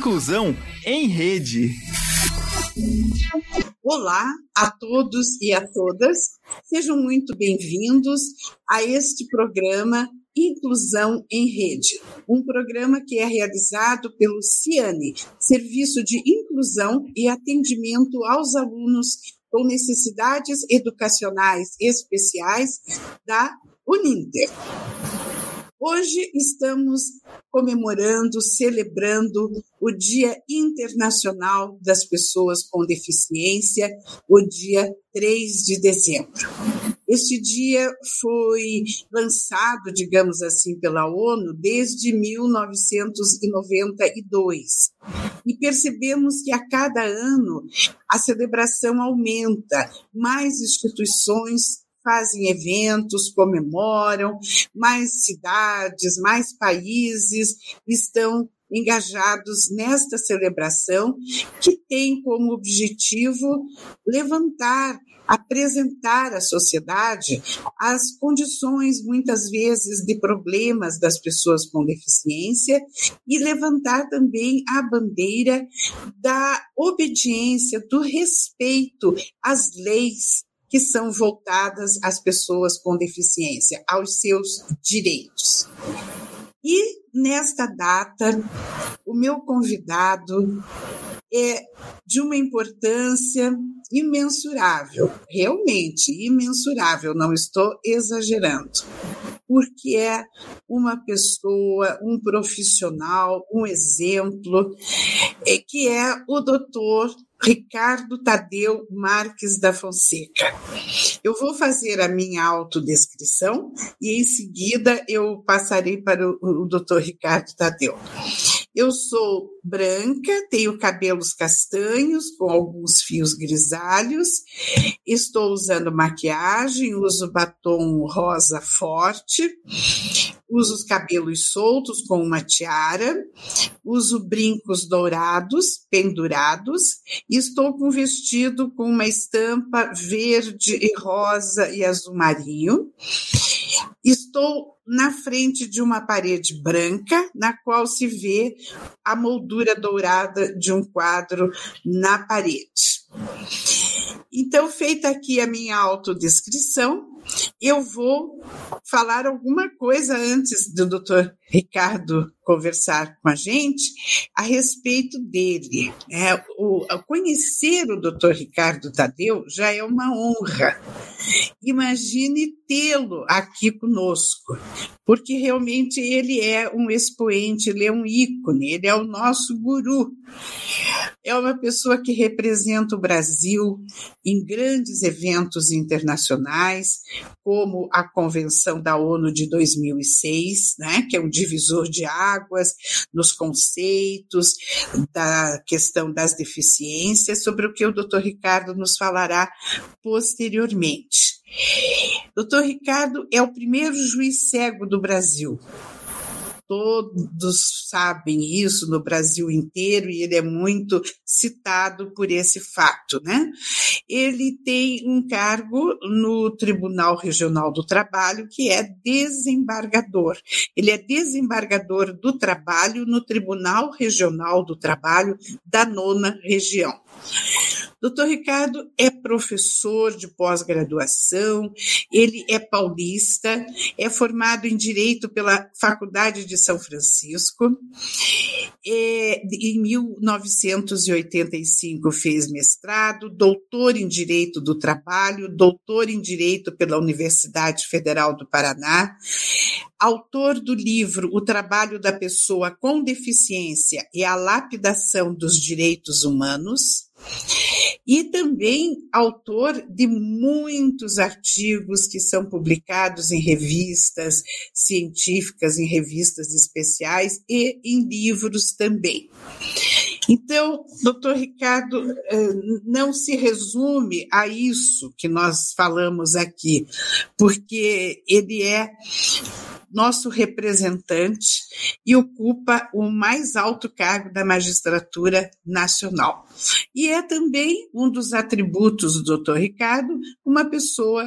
Inclusão em Rede. Olá a todos e a todas, sejam muito bem-vindos a este programa Inclusão em Rede, um programa que é realizado pelo CIANE, Serviço de Inclusão e Atendimento aos Alunos com Necessidades Educacionais Especiais da Uninter. Hoje estamos comemorando, celebrando o Dia Internacional das Pessoas com Deficiência, o dia 3 de dezembro. Este dia foi lançado, digamos assim, pela ONU desde 1992. E percebemos que a cada ano a celebração aumenta, mais instituições fazem eventos, comemoram, mais cidades, mais países estão engajados nesta celebração, que tem como objetivo levantar, apresentar à sociedade as condições, muitas vezes, de problemas das pessoas com deficiência e levantar também a bandeira da obediência, do respeito às leis que são voltadas às pessoas com deficiência, aos seus direitos. E, nesta data, o meu convidado é de uma importância imensurável, realmente imensurável, não estou exagerando, porque é uma pessoa, um profissional, um exemplo, que é o doutor Ricardo Tadeu Marques da Fonseca. Eu vou fazer a minha autodescrição e, em seguida, eu passarei para o Dr. Ricardo Tadeu. Eu sou branca, tenho cabelos castanhos com alguns fios grisalhos, estou usando maquiagem, uso batom rosa forte, uso os cabelos soltos com uma tiara, uso brincos dourados, pendurados, e estou com um vestido com uma estampa verde e rosa e azul marinho. Estou na frente de uma parede branca, na qual se vê a moldura dourada de um quadro na parede. Então, feita aqui a minha autodescrição, eu vou falar alguma coisa antes do Dr. Ricardo conversar com a gente a respeito dele. Conhecer o Dr. Ricardo Tadeu já é uma honra. Imagine tê-lo aqui conosco, porque realmente ele é um expoente, ele é um ícone, ele é o nosso guru. É uma pessoa que representa o Brasil em grandes eventos internacionais, como a Convenção da ONU de 2006, né, que é um divisor de águas nos conceitos da questão das deficiências, sobre o que o Dr. Ricardo nos falará posteriormente. Dr. Ricardo é o primeiro juiz cego do Brasil. Todos sabem isso no Brasil inteiro e ele é muito citado por esse fato, né? Ele tem um cargo no Tribunal Regional do Trabalho, que é desembargador. Ele é desembargador do trabalho no Tribunal Regional do Trabalho da 9ª Região. Dr. Ricardo é professor de pós-graduação, ele é paulista, é formado em Direito pela Faculdade de São Francisco, em 1985 fez mestrado, doutor em Direito do Trabalho, doutor em Direito pela Universidade Federal do Paraná, autor do livro O Trabalho da Pessoa com Deficiência e a Lapidação dos Direitos Humanos, e também autor de muitos artigos que são publicados em revistas científicas, em revistas especiais e em livros também. Então, doutor Ricardo, não se resume a isso que nós falamos aqui, porque ele é nosso representante e ocupa o mais alto cargo da magistratura nacional. E é também um dos atributos do doutor Ricardo, uma pessoa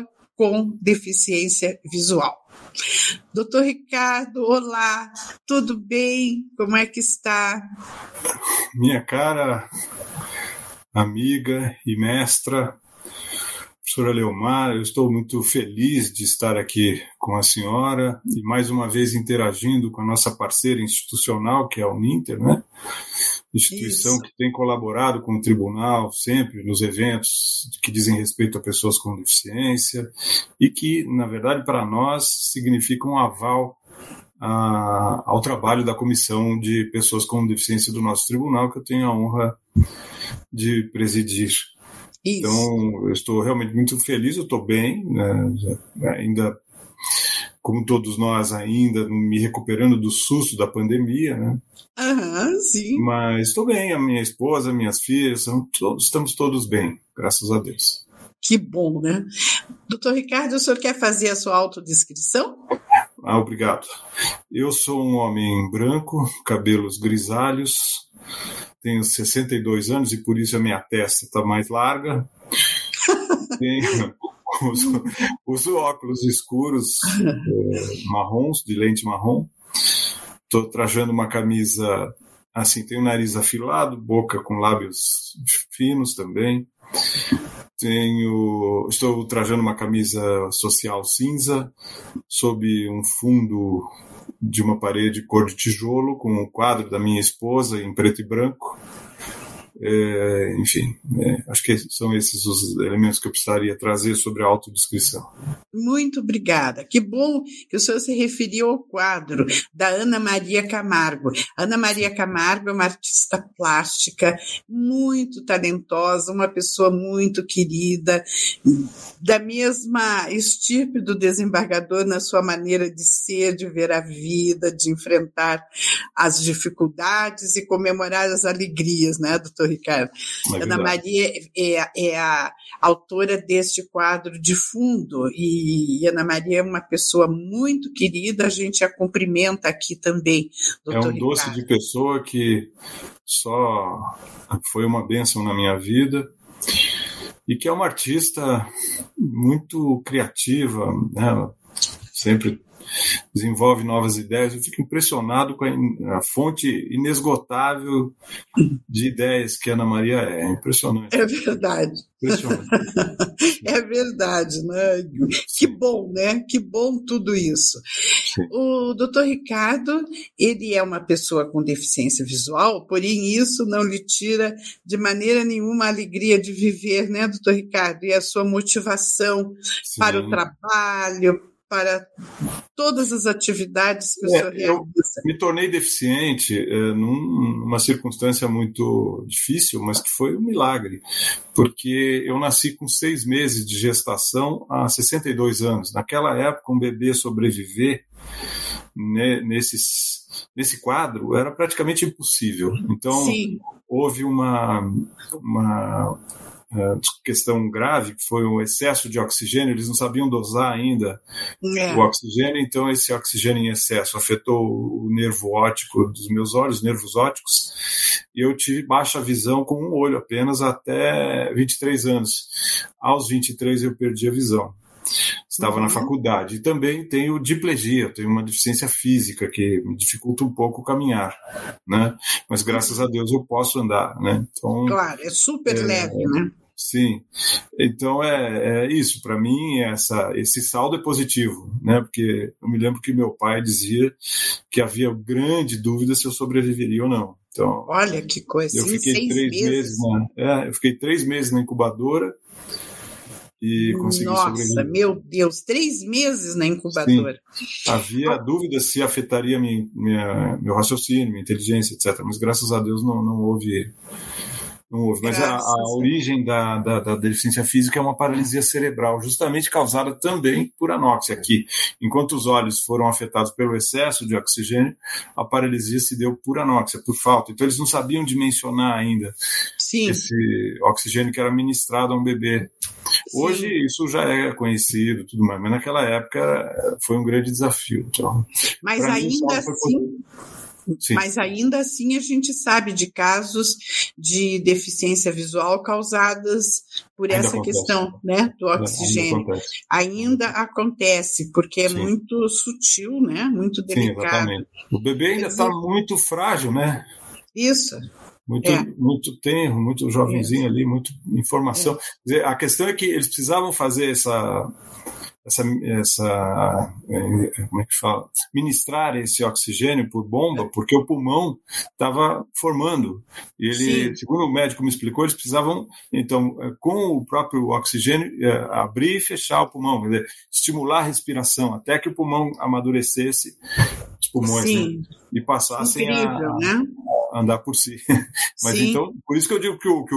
com deficiência visual. Doutor Ricardo, olá, tudo bem? Como é que está? Minha cara amiga e mestra, professora Leomar, eu estou muito feliz de estar aqui com a senhora e mais uma vez interagindo com a nossa parceira institucional, que é a Uninter, né? Instituição que tem colaborado com o tribunal sempre nos eventos que dizem respeito a pessoas com deficiência e que, na verdade, para nós significa um aval ao trabalho da Comissão de Pessoas com Deficiência do nosso tribunal, que eu tenho a honra de presidir. Isso. Então, eu estou realmente muito feliz, eu estou bem, né? Ainda, como todos nós, ainda me recuperando do susto da pandemia, né? Sim. Mas estou bem, a minha esposa, minhas filhas, estamos todos bem, graças a Deus. Que bom, né? Doutor Ricardo, o senhor quer fazer a sua autodescrição? Obrigado. Eu sou um homem branco, cabelos grisalhos, tenho 62 anos e por isso a minha testa está mais larga. Uso óculos escuros, marrons, de lente marrom. Estou trajando uma camisa, assim, tenho o nariz afilado, boca com lábios finos também. Estou trajando uma camisa social cinza, sob um fundo de uma parede cor de tijolo, com um quadro da minha esposa em preto e branco. Enfim, acho que são esses os elementos que eu precisaria trazer sobre a autodescrição. Muito obrigada. Que bom que o senhor se referiu ao quadro da Ana Maria Camargo. Ana Maria Camargo é uma artista plástica muito talentosa, uma pessoa muito querida, da mesma estirpe do desembargador na sua maneira de ser, de ver a vida, de enfrentar as dificuldades e comemorar as alegrias, né, doutor Ricardo? Ana Maria é a autora deste quadro de fundo e Ana Maria é uma pessoa muito querida, a gente a cumprimenta aqui também, doutor Ricardo. É um doce de pessoa que só foi uma bênção na minha vida e que é uma artista muito criativa, né? Sempre desenvolve novas ideias. Eu fico impressionado com a fonte inesgotável de ideias que a Ana Maria é. Impressionante. É verdade. Impressionante. É verdade, né? Que bom, né? Que bom tudo isso. Sim. O doutor Ricardo, ele é uma pessoa com deficiência visual, porém isso não lhe tira de maneira nenhuma a alegria de viver, né, doutor Ricardo? E a sua motivação para o trabalho, para todas as atividades que o senhor realiza. Eu me tornei deficiente numa circunstância muito difícil, mas que foi um milagre, porque eu nasci com 6 meses de gestação há 62 anos. Naquela época, um bebê sobreviver, né, nesse quadro era praticamente impossível. Então, sim, houve uma questão grave, que foi o excesso de oxigênio. Eles não sabiam dosar ainda o oxigênio, então esse oxigênio em excesso afetou o nervo óptico dos meus olhos, nervos ópticos, e eu tive baixa visão com um olho apenas até 23 anos. Aos 23 eu perdi a visão. Estava na faculdade. E também tenho diplegia, tenho uma deficiência física que me dificulta um pouco caminhar, né? Mas graças a Deus eu posso andar, né? Então, claro, é super leve, né? Sim, então é isso, para mim esse saldo é positivo, né? Porque eu me lembro que meu pai dizia que havia grande dúvida se eu sobreviveria ou não. Então, olha que coisa, eu fiquei 3 meses eu fiquei 3 meses na incubadora e consegui sobreviver. Nossa, meu Deus, 3 meses na incubadora. Sim. Havia dúvida se afetaria meu raciocínio, minha inteligência, etc. Mas graças a Deus não houve. Mas a origem da deficiência física é uma paralisia cerebral, justamente causada também por anóxia. Aqui, enquanto os olhos foram afetados pelo excesso de oxigênio, a paralisia se deu por anóxia, por falta. Então eles não sabiam dimensionar ainda esse oxigênio que era ministrado a um bebê. Hoje isso já é conhecido, tudo mais, mas naquela época foi um grande desafio. Então, mas ainda assim... Sim. Mas ainda assim a gente sabe de casos de deficiência visual causadas por Ainda essa acontece. questão, né, do oxigênio. Ainda Acontece, porque é Sim. muito sutil, né, muito Sim, delicado. exatamente. O bebê ainda está muito frágil, né? Isso. Muito tenro, muito jovenzinho ali, muita informação. Quer dizer, a questão é que eles precisavam fazer essa como é que fala? Ministrar esse oxigênio por bomba, porque o pulmão estava formando. E ele, segundo o médico me explicou, eles precisavam, então, com o próprio oxigênio, abrir e fechar o pulmão, quer dizer, estimular a respiração, até que o pulmão amadurecesse, os pulmões, né? E passassem né? a andar por si. Mas então, por isso que eu digo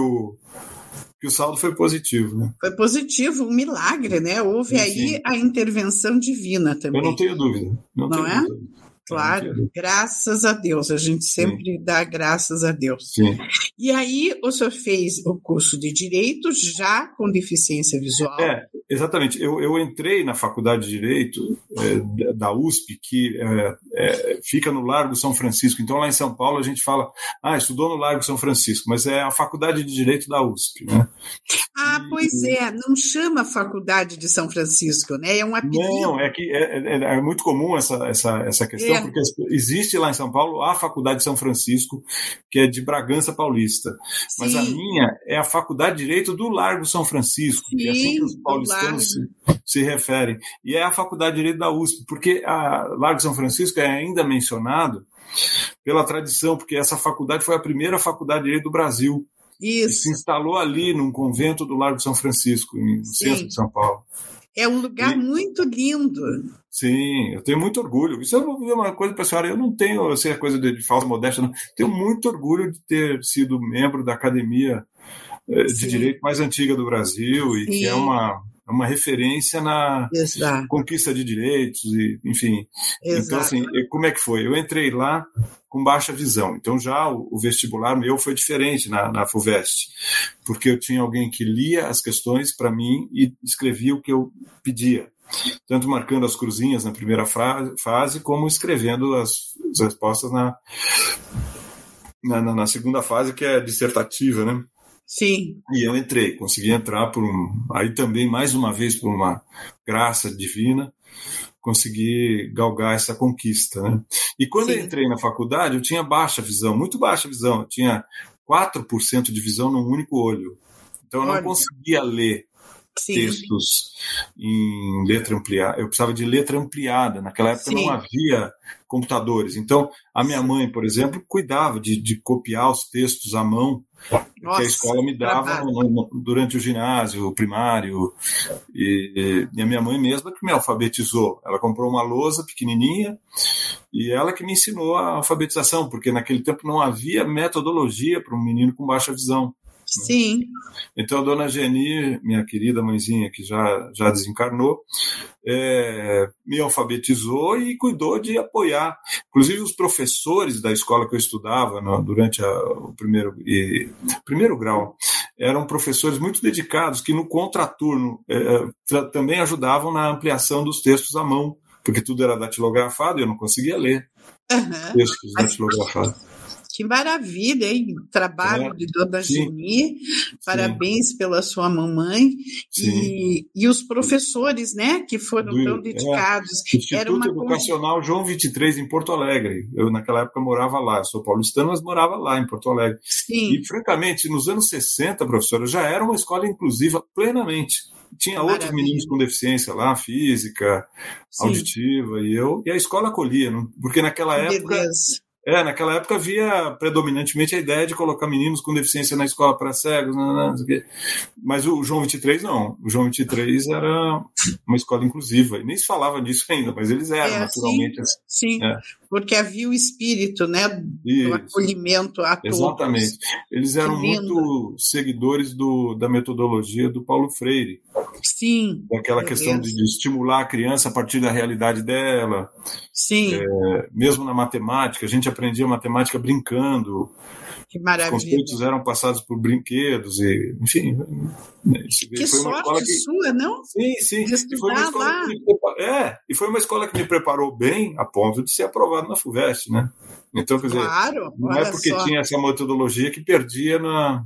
que o saldo foi positivo, né? Foi positivo, um milagre, né? Houve aí a intervenção divina também. Eu não tenho dúvida. Não é? Dúvida. Claro, graças a Deus, a gente sempre dá graças a Deus. Sim. E aí o senhor fez o curso de Direito já com deficiência visual? Exatamente. Eu entrei na Faculdade de Direito da USP, que fica no Largo São Francisco. Então, lá em São Paulo, a gente fala, estudou no Largo São Francisco, mas é a Faculdade de Direito da USP, né? Pois é, não chama Faculdade de São Francisco, né? É um apelido. Não, é que é muito comum essa questão, porque existe lá em São Paulo a Faculdade de São Francisco, que é de Bragança Paulista. Sim. Mas a minha é a Faculdade de Direito do Largo São Francisco, que é assim que os paulistanos se referem. E é a Faculdade de Direito da USP, porque a Largo São Francisco é ainda mencionado pela tradição, porque essa faculdade foi a primeira faculdade de Direito do Brasil. Isso. E se instalou ali num convento do Largo São Francisco, no centro de São Paulo. É um lugar muito lindo. Sim, eu tenho muito orgulho. Isso eu vou dizer uma coisa para a senhora, eu não tenho coisa de falsa modéstia, não. Tenho muito orgulho de ter sido membro da Academia de Direito mais antiga do Brasil e que é uma referência na conquista de direitos, e, enfim. Exato. Então, assim, como é que foi? Eu entrei lá com baixa visão. Então, já o vestibular meu foi diferente na FUVEST, porque eu tinha alguém que lia as questões para mim e escrevia o que eu pedia, tanto marcando as cruzinhas na primeira fase, como escrevendo as respostas na segunda fase, que é dissertativa, né? Sim. E eu consegui entrar aí também, mais uma vez, por uma graça divina, consegui galgar essa conquista, né? E quando eu entrei na faculdade, eu tinha baixa visão, muito baixa visão, eu tinha 4% de visão num único olho. Então eu não conseguia ler textos em letra ampliada. Eu precisava de letra ampliada. Naquela época não havia computadores. Então, a minha mãe, por exemplo, cuidava de copiar os textos à mão que a escola me dava durante o ginásio, o primário. E a minha mãe mesma que me alfabetizou. Ela comprou uma lousa pequenininha e ela que me ensinou a alfabetização, porque naquele tempo não havia metodologia para um menino com baixa visão. Sim. Então a dona Geni, minha querida mãezinha que já desencarnou, me alfabetizou e cuidou de apoiar. Inclusive os professores da escola que eu estudava durante o primeiro grau eram professores muito dedicados que no contraturno também ajudavam na ampliação dos textos à mão, porque tudo era datilografado e eu não conseguia ler textos datilografados. Que maravilha, hein? Trabalho de Dona Geni, parabéns pela sua mamãe e os professores, né, que foram tão dedicados. Instituto Educacional João 23, em Porto Alegre. Eu, naquela época, morava lá. Eu sou paulistano, mas morava lá, em Porto Alegre. Sim. E, francamente, nos anos 60, professora, já era uma escola inclusiva plenamente. Tinha outros meninos com deficiência lá, física, auditiva, e a escola acolhia, porque naquela época... Naquela época havia predominantemente a ideia de colocar meninos com deficiência na escola para cegos, mas o João 23 não. O João 23 era uma escola inclusiva, e nem se falava disso ainda, mas eles eram naturalmente assim. Sim, porque havia o espírito, né, do acolhimento a todos. Exatamente. Eles eram muito seguidores da metodologia do Paulo Freire. Sim. Aquela questão de estimular a criança a partir da realidade dela. Sim. Mesmo na matemática, a gente aprendia matemática brincando. Que maravilha. Os conceitos eram passados por brinquedos, e, enfim. Que foi uma sorte sua, não? Sim. E foi uma escola e foi uma escola que me preparou bem a ponto de ser aprovado na FUVEST, né? Então, quer dizer, não é porque tinha essa metodologia que perdia na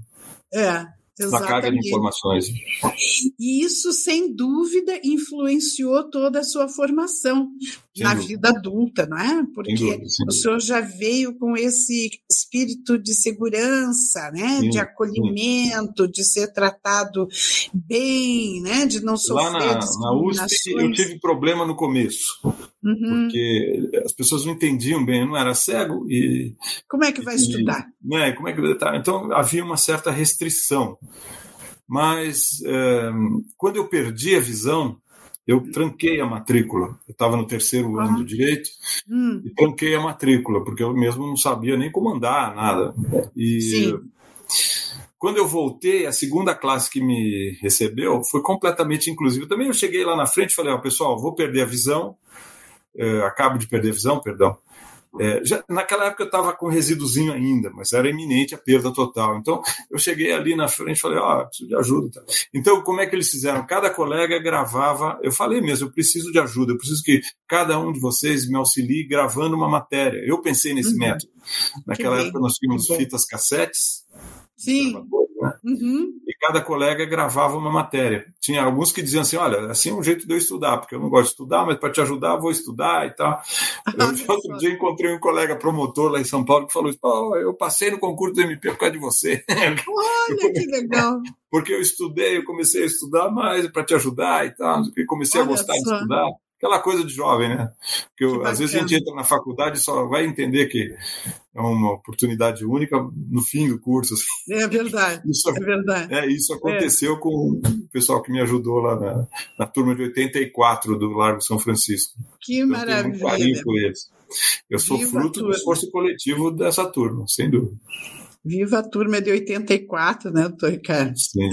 carga de informações. E isso, sem dúvida, influenciou toda a sua formação na vida adulta, não é? Porque o senhor já veio com esse espírito de segurança, né? De acolhimento, de ser tratado bem, né? De não sofrer discriminações. Na USP eu tive problema no começo, porque as pessoas não entendiam bem, eu não era cego e... Como é que vai estudar? Como é que vai estar? Então havia uma certa restrição. Mas quando eu perdi a visão, eu tranquei a matrícula. Eu estava no 3º ano do Direito e tranquei a matrícula, porque eu mesmo não sabia nem como andar, nada. E quando eu voltei, a segunda classe que me recebeu foi completamente inclusiva. Também eu cheguei lá na frente e falei, pessoal, vou perder a visão, acabo de perder a visão, perdão. Naquela época eu estava com resíduozinho ainda, mas era iminente a perda total. Então eu cheguei ali na frente e falei, preciso de ajuda. Então como é que eles fizeram? Cada colega gravava, eu falei mesmo, eu preciso de ajuda, eu preciso que cada um de vocês me auxilie gravando uma matéria. Eu pensei nesse método. Naquela época nós tínhamos fitas cassetes. Sim. Né? E cada colega gravava uma matéria. Tinha alguns que diziam assim, olha, assim é um jeito de eu estudar, porque eu não gosto de estudar, mas para te ajudar eu vou estudar e tal. Outro dia encontrei um colega promotor lá em São Paulo que falou, eu passei no concurso do MP por causa de você. Olha que legal. Porque eu comecei a estudar mais para te ajudar e tal, comecei a gostar de estudar. Aquela coisa de jovem, né? Porque às vezes a gente entra na faculdade e só vai entender que é uma oportunidade única no fim do curso. Assim. É verdade, é verdade. Isso aconteceu com o pessoal que me ajudou lá na turma de 84 do Largo São Francisco. Que então, maravilha. Eu tenho muito carinho por eles. Eu sou fruto do esforço coletivo dessa turma, sem dúvida. Viva a turma de 84, né, doutor Ricardo? Sim.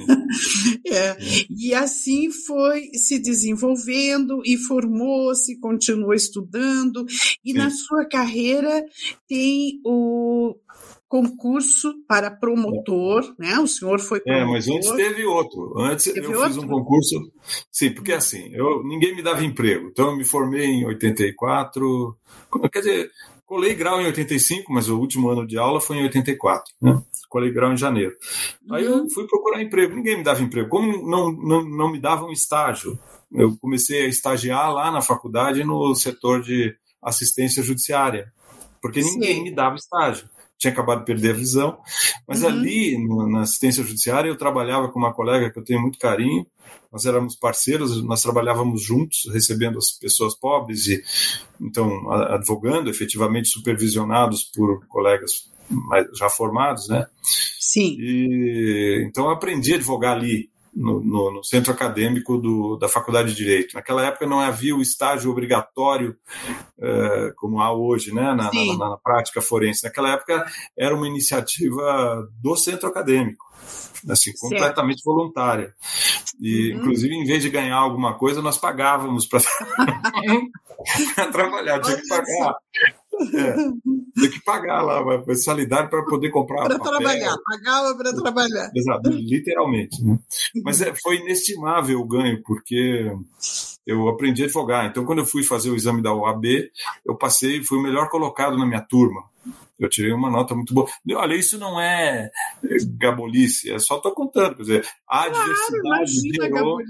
E assim foi se desenvolvendo e formou-se, continuou estudando. E na sua carreira tem o concurso para promotor, né? O senhor foi promotor. Mas antes teve outro. Fiz um concurso. Sim, porque assim, ninguém me dava emprego. Então eu me formei em 84. Quer dizer, colei grau em 85, mas o último ano de aula foi em 84. Né? Colei grau em janeiro. Aí eu fui procurar emprego. Ninguém me dava emprego. Como não me davam estágio, eu comecei a estagiar lá na faculdade no setor de assistência judiciária, porque ninguém me dava estágio. Tinha acabado de perder a visão, mas ali na assistência judiciária eu trabalhava com uma colega que eu tenho muito carinho, nós éramos parceiros, nós trabalhávamos juntos, recebendo as pessoas pobres e então advogando, efetivamente supervisionados por colegas já formados, né? Sim. E então eu aprendi a advogar ali, no centro acadêmico da Faculdade de Direito. Naquela época não havia o estágio obrigatório como há hoje, né, na prática forense. Naquela época era uma iniciativa do centro acadêmico, assim, completamente voluntária. E, inclusive, em vez de ganhar alguma coisa, nós pagávamos para trabalhar, tinha que pagar. Tem que pagar lá a mensalidade para poder comprar para trabalhar, pagava para trabalhar. Exato, literalmente. Né? Mas foi inestimável o ganho, porque eu aprendi a advogar. Então, quando eu fui fazer o exame da OAB, eu passei e fui o melhor colocado na minha turma. Eu tirei uma nota muito boa. Olha, isso não é gabolice, só estou contando. Quer dizer, a diversidade gerou...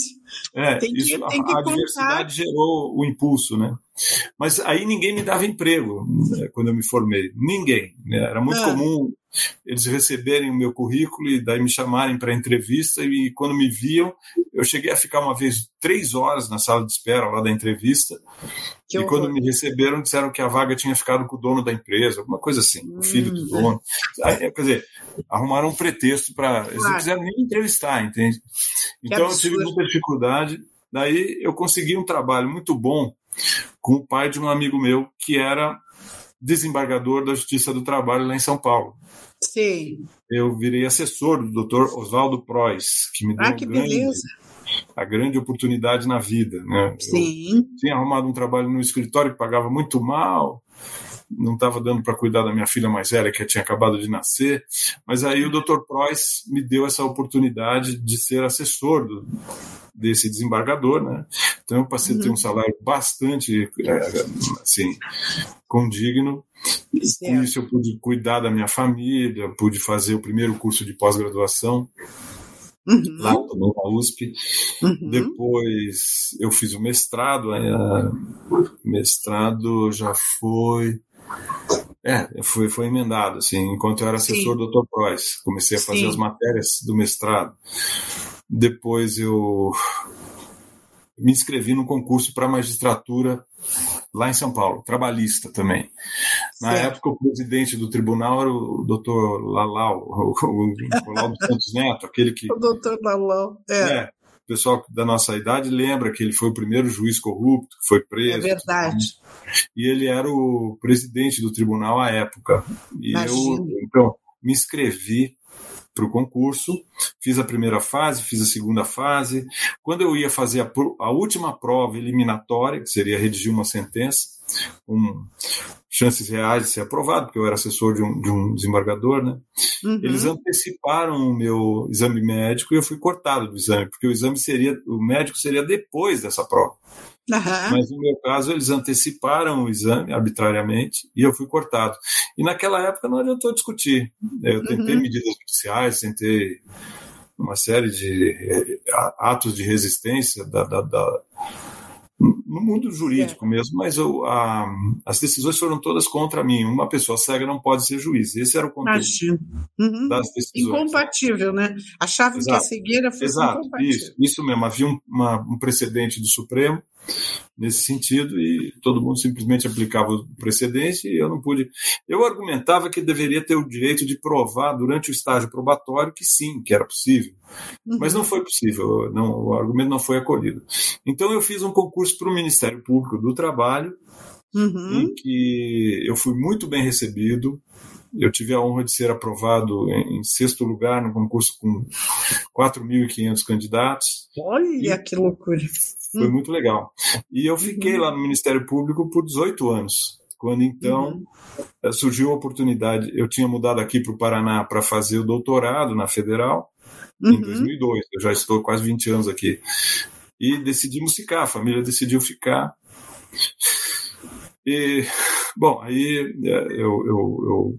A diversidade gerou o impulso, né? Mas aí ninguém me dava emprego, né, quando eu me formei. Ninguém. Né? Era muito comum eles receberem o meu currículo e daí me chamarem para entrevista, e quando me viam, eu cheguei a ficar uma vez 3 horas na sala de espera lá da entrevista, e quando me receberam disseram que a vaga tinha ficado com o dono da empresa, alguma coisa assim, o filho do dono. Aí, quer dizer, arrumaram um pretexto para... Eles não quiseram nem me entrevistar, entende? Então eu tive muita dificuldade, daí eu consegui um trabalho muito bom com o pai de um amigo meu que era desembargador da Justiça do Trabalho lá em São Paulo. Sim. Eu virei assessor do Dr. Oswaldo Preuss, que me deu que beleza. a grande oportunidade na vida, né? Sim. Eu tinha arrumado um trabalho no escritório que pagava muito mal, não estava dando para cuidar da minha filha mais velha, que tinha acabado de nascer, mas aí o Dr. Preuss me deu essa oportunidade de ser assessor desse desembargador, né? Então eu passei a ter um salário bastante assim, condigno. Com isso eu pude cuidar da minha família, pude fazer o primeiro curso de pós-graduação lá também na USP. Depois eu fiz o mestrado, mestrado já foi emendado, assim, enquanto eu era assessor do Dr. Preuss. Comecei a fazer as matérias do mestrado. Depois eu me inscrevi no concurso para magistratura lá em São Paulo, trabalhista também. Na época, o presidente do tribunal era o doutor Lalau, o Nicolau dos Santos Neto, aquele que... O doutor Lalau, o pessoal da nossa idade lembra que ele foi o primeiro juiz corrupto que foi preso. É verdade. E ele era o presidente do tribunal à época. E eu, então, me inscrevi para o concurso, fiz a primeira fase, fiz a segunda fase. Quando eu ia fazer a última prova eliminatória, que seria redigir uma sentença, com chances reais de ser aprovado, porque eu era assessor de um desembargador, né? Eles anteciparam o meu exame médico e eu fui cortado do exame, porque o médico seria depois dessa prova. Mas no meu caso eles anteciparam o exame arbitrariamente e eu fui cortado. E naquela época não adiantou discutir. Eu tentei medidas judiciais, tentei uma série de atos de resistência no mundo jurídico mesmo, mas as decisões foram todas contra mim. Uma pessoa cega não pode ser juiz. Esse era o conteúdo das decisões. Incompatível, né? Achavam que a cegueira fosse incompatível. Isso mesmo. Havia um precedente do Supremo nesse sentido e todo mundo simplesmente aplicava o precedente e eu não pude. Eu argumentava que deveria ter o direito de provar durante o estágio probatório que sim, que era possível. Mas não foi possível, o argumento não foi acolhido. Então eu fiz um concurso para o Ministério Público do Trabalho, em que eu fui muito bem recebido. Eu tive a honra de ser aprovado em 6º lugar no concurso com 4.500 candidatos. Olha que loucura! Foi muito legal. E eu fiquei lá no Ministério Público por 18 anos. Quando então surgiu a oportunidade, eu tinha mudado aqui para o Paraná para fazer o doutorado na Federal em 2002. Eu já estou quase 20 anos aqui. E decidimos ficar, a família decidiu ficar. E, bom, aí eu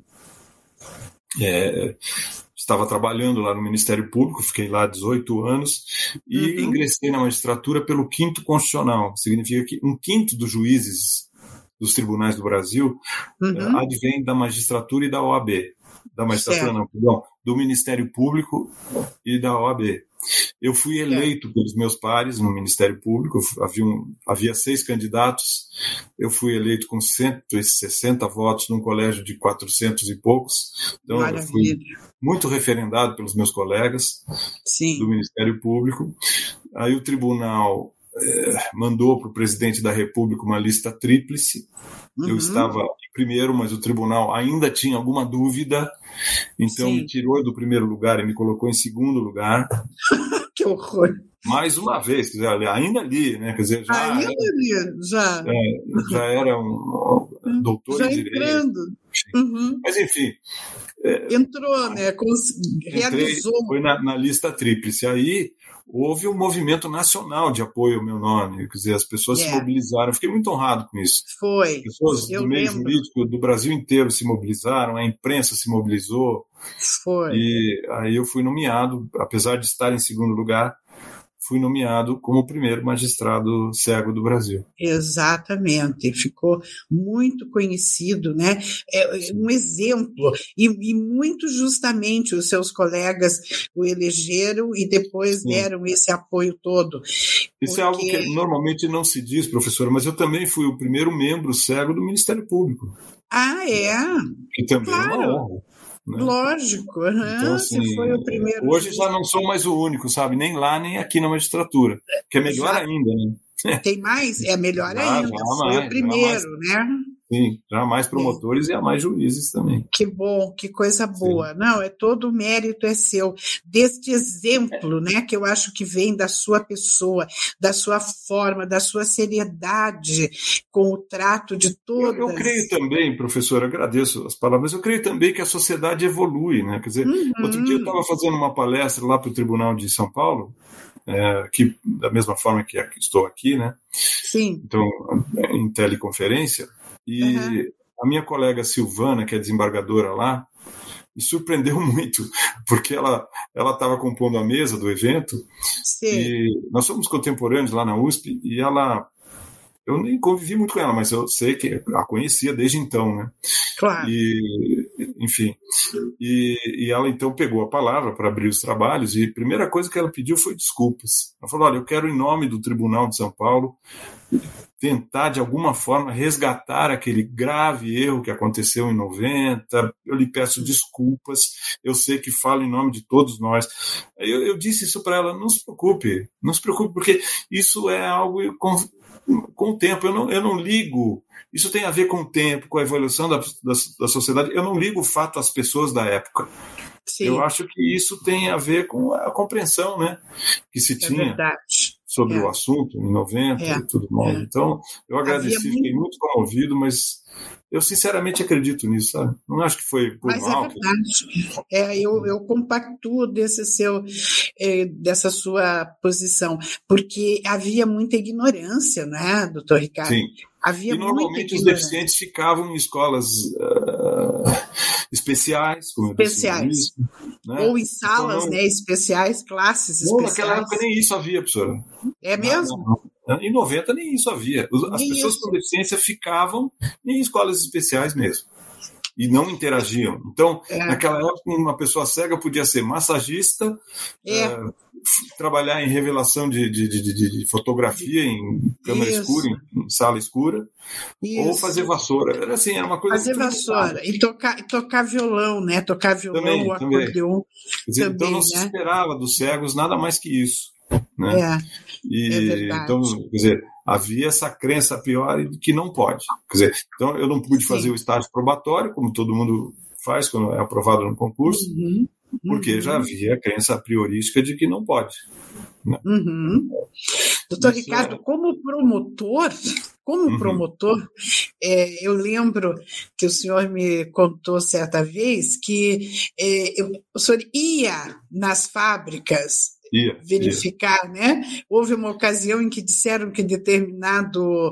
estava trabalhando lá no Ministério Público, fiquei lá 18 anos e ingressei na magistratura pelo 5º Constitucional. Significa que 1/5 dos juízes dos tribunais do Brasil advém da magistratura e da OAB. Da magistratura não, perdão, do Ministério Público e da OAB. Eu fui eleito pelos meus pares no Ministério Público, havia 6 candidatos, eu fui eleito com 160 votos num colégio de 400 e poucos, então eu fui muito referendado pelos meus colegas do Ministério Público. Aí o tribunal mandou para o presidente da República uma lista tríplice. Eu estava em primeiro, mas o tribunal ainda tinha alguma dúvida, então me tirou do primeiro lugar e me colocou em 2º lugar. Que horror! Mais uma vez, quer dizer, ainda ali, né? Quer dizer, já era um doutor em direito. Entrando. Mas enfim. Entrou, né? Realizou. Foi na lista tríplice. Aí houve um movimento nacional de apoio ao meu nome, quer dizer, as pessoas se mobilizaram. Eu fiquei muito honrado com isso. Foi. Pessoas do meio jurídico do Brasil inteiro se mobilizaram, a imprensa se mobilizou. Foi. E aí eu fui nomeado, apesar de estar em 2º lugar, fui nomeado como o primeiro magistrado cego do Brasil. Exatamente, ficou muito conhecido, né? Um exemplo, e muito justamente os seus colegas o elegeram e depois deram esse apoio todo. Isso é algo que normalmente não se diz, professora, mas eu também fui o primeiro membro cego do Ministério Público. Ah, é? Que também é uma honra. Né? Lógico, então, assim, você foi o primeiro. Hoje já não sou mais o único, sabe? Nem lá, nem aqui na magistratura. Que é melhor ainda, né? Tem mais? É melhor ainda. Foi o primeiro, né? Sim, já há mais promotores e há mais juízes também. Que bom, que coisa boa. Sim. Não, todo o mérito é seu. Deste exemplo, né, que eu acho que vem da sua pessoa, da sua forma, da sua seriedade com o trato de todas. Eu creio também, professor, agradeço as palavras, eu creio também que a sociedade evolui, né? Quer dizer, outro dia eu estava fazendo uma palestra lá para o Tribunal de São Paulo, que da mesma forma que estou aqui, né? Sim. Então, em teleconferência, e a minha colega Silvana, que é desembargadora lá, me surpreendeu muito, porque ela estava compondo a mesa do evento. Sim. E nós somos contemporâneos lá na USP, e eu nem convivi muito com ela, mas eu sei que a conhecia desde então, né? Claro. Enfim, e ela então pegou a palavra para abrir os trabalhos, e a primeira coisa que ela pediu foi desculpas. Ela falou, olha, eu quero, em nome do Tribunal de São Paulo, tentar, de alguma forma, resgatar aquele grave erro que aconteceu em 90, eu lhe peço desculpas, eu sei que falo em nome de todos nós. Eu disse isso para ela, não se preocupe, porque isso é algo com o tempo, eu não ligo, isso tem a ver com o tempo, com a evolução da sociedade, eu não ligo o fato às pessoas da época. Sim. Eu acho que isso tem a ver com a compreensão, né, que se tinha sobre o assunto em 90 e tudo mais. Então, eu agradeci, fiquei muito comovido, mas eu sinceramente acredito nisso, sabe? Não acho que foi por mal. Mas é verdade. Eu compactuo dessa sua posição, porque havia muita ignorância, né, doutor Ricardo? Sim. Havia e normalmente os deficientes ficavam em escolas especiais, como eu disse no início, né? Ou em salas, então, né, especiais, classes especiais. Naquela época nem isso havia, professora. É mesmo? Não. Em 90 nem isso havia. As pessoas com deficiência ficavam em escolas especiais mesmo. E não interagiam. Então, naquela época, uma pessoa cega podia ser massagista, trabalhar em revelação de fotografia em câmera escura, em sala escura, ou fazer vassoura. Era assim, era uma coisa... Fazer vassoura e tocar violão, né? Tocar violão, também, acordeon. Dizer, então não se esperava dos cegos nada mais que isso. Né? É verdade. Então, quer dizer, havia essa crença a priori de que não pode. Quer dizer, então eu não pude fazer o estágio probatório, como todo mundo faz quando é aprovado no concurso, porque já havia a crença a priorística de que não pode. Né? Doutor Ricardo, como promotor, eu lembro que o senhor me contou certa vez que o senhor ia nas fábricas verificar, né? Houve uma ocasião em que disseram que determinado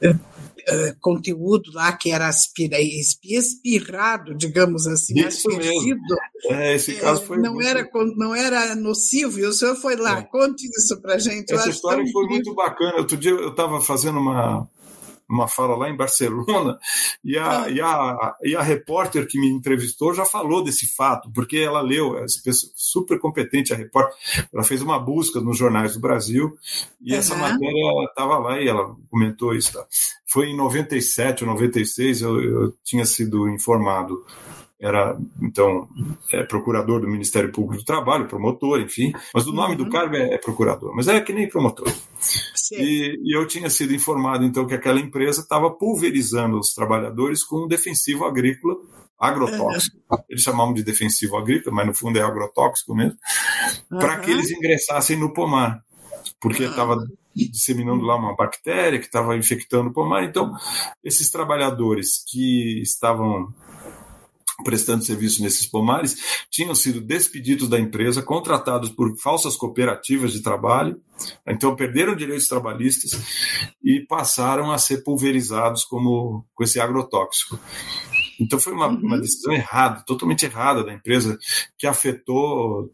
conteúdo lá que era espirrado, digamos assim, aspergido, esse caso foi não era nocivo, e o senhor foi lá, conte isso pra gente. Essa história foi muito bacana. Outro dia eu estava fazendo uma fala lá em Barcelona, e a repórter que me entrevistou já falou desse fato, porque ela leu, super competente a repórter, ela fez uma busca nos jornais do Brasil, e essa matéria estava lá, e ela comentou isso. Tá? Foi em 97 ou 96, eu tinha sido informado, era, então, procurador do Ministério Público do Trabalho, promotor, enfim, mas o nome do cargo é procurador, mas é que nem promotor. E eu tinha sido informado, então, que aquela empresa estava pulverizando os trabalhadores com um defensivo agrícola, agrotóxico. Eles chamavam de defensivo agrícola, mas no fundo é agrotóxico mesmo, para que eles ingressassem no pomar, porque estava disseminando lá uma bactéria que estava infectando o pomar. Então, esses trabalhadores que estavam prestando serviço nesses pomares, tinham sido despedidos da empresa, contratados por falsas cooperativas de trabalho, então perderam direitos trabalhistas e passaram a ser pulverizados com esse agrotóxico. Então foi uma decisão errada, totalmente errada da empresa, que afetou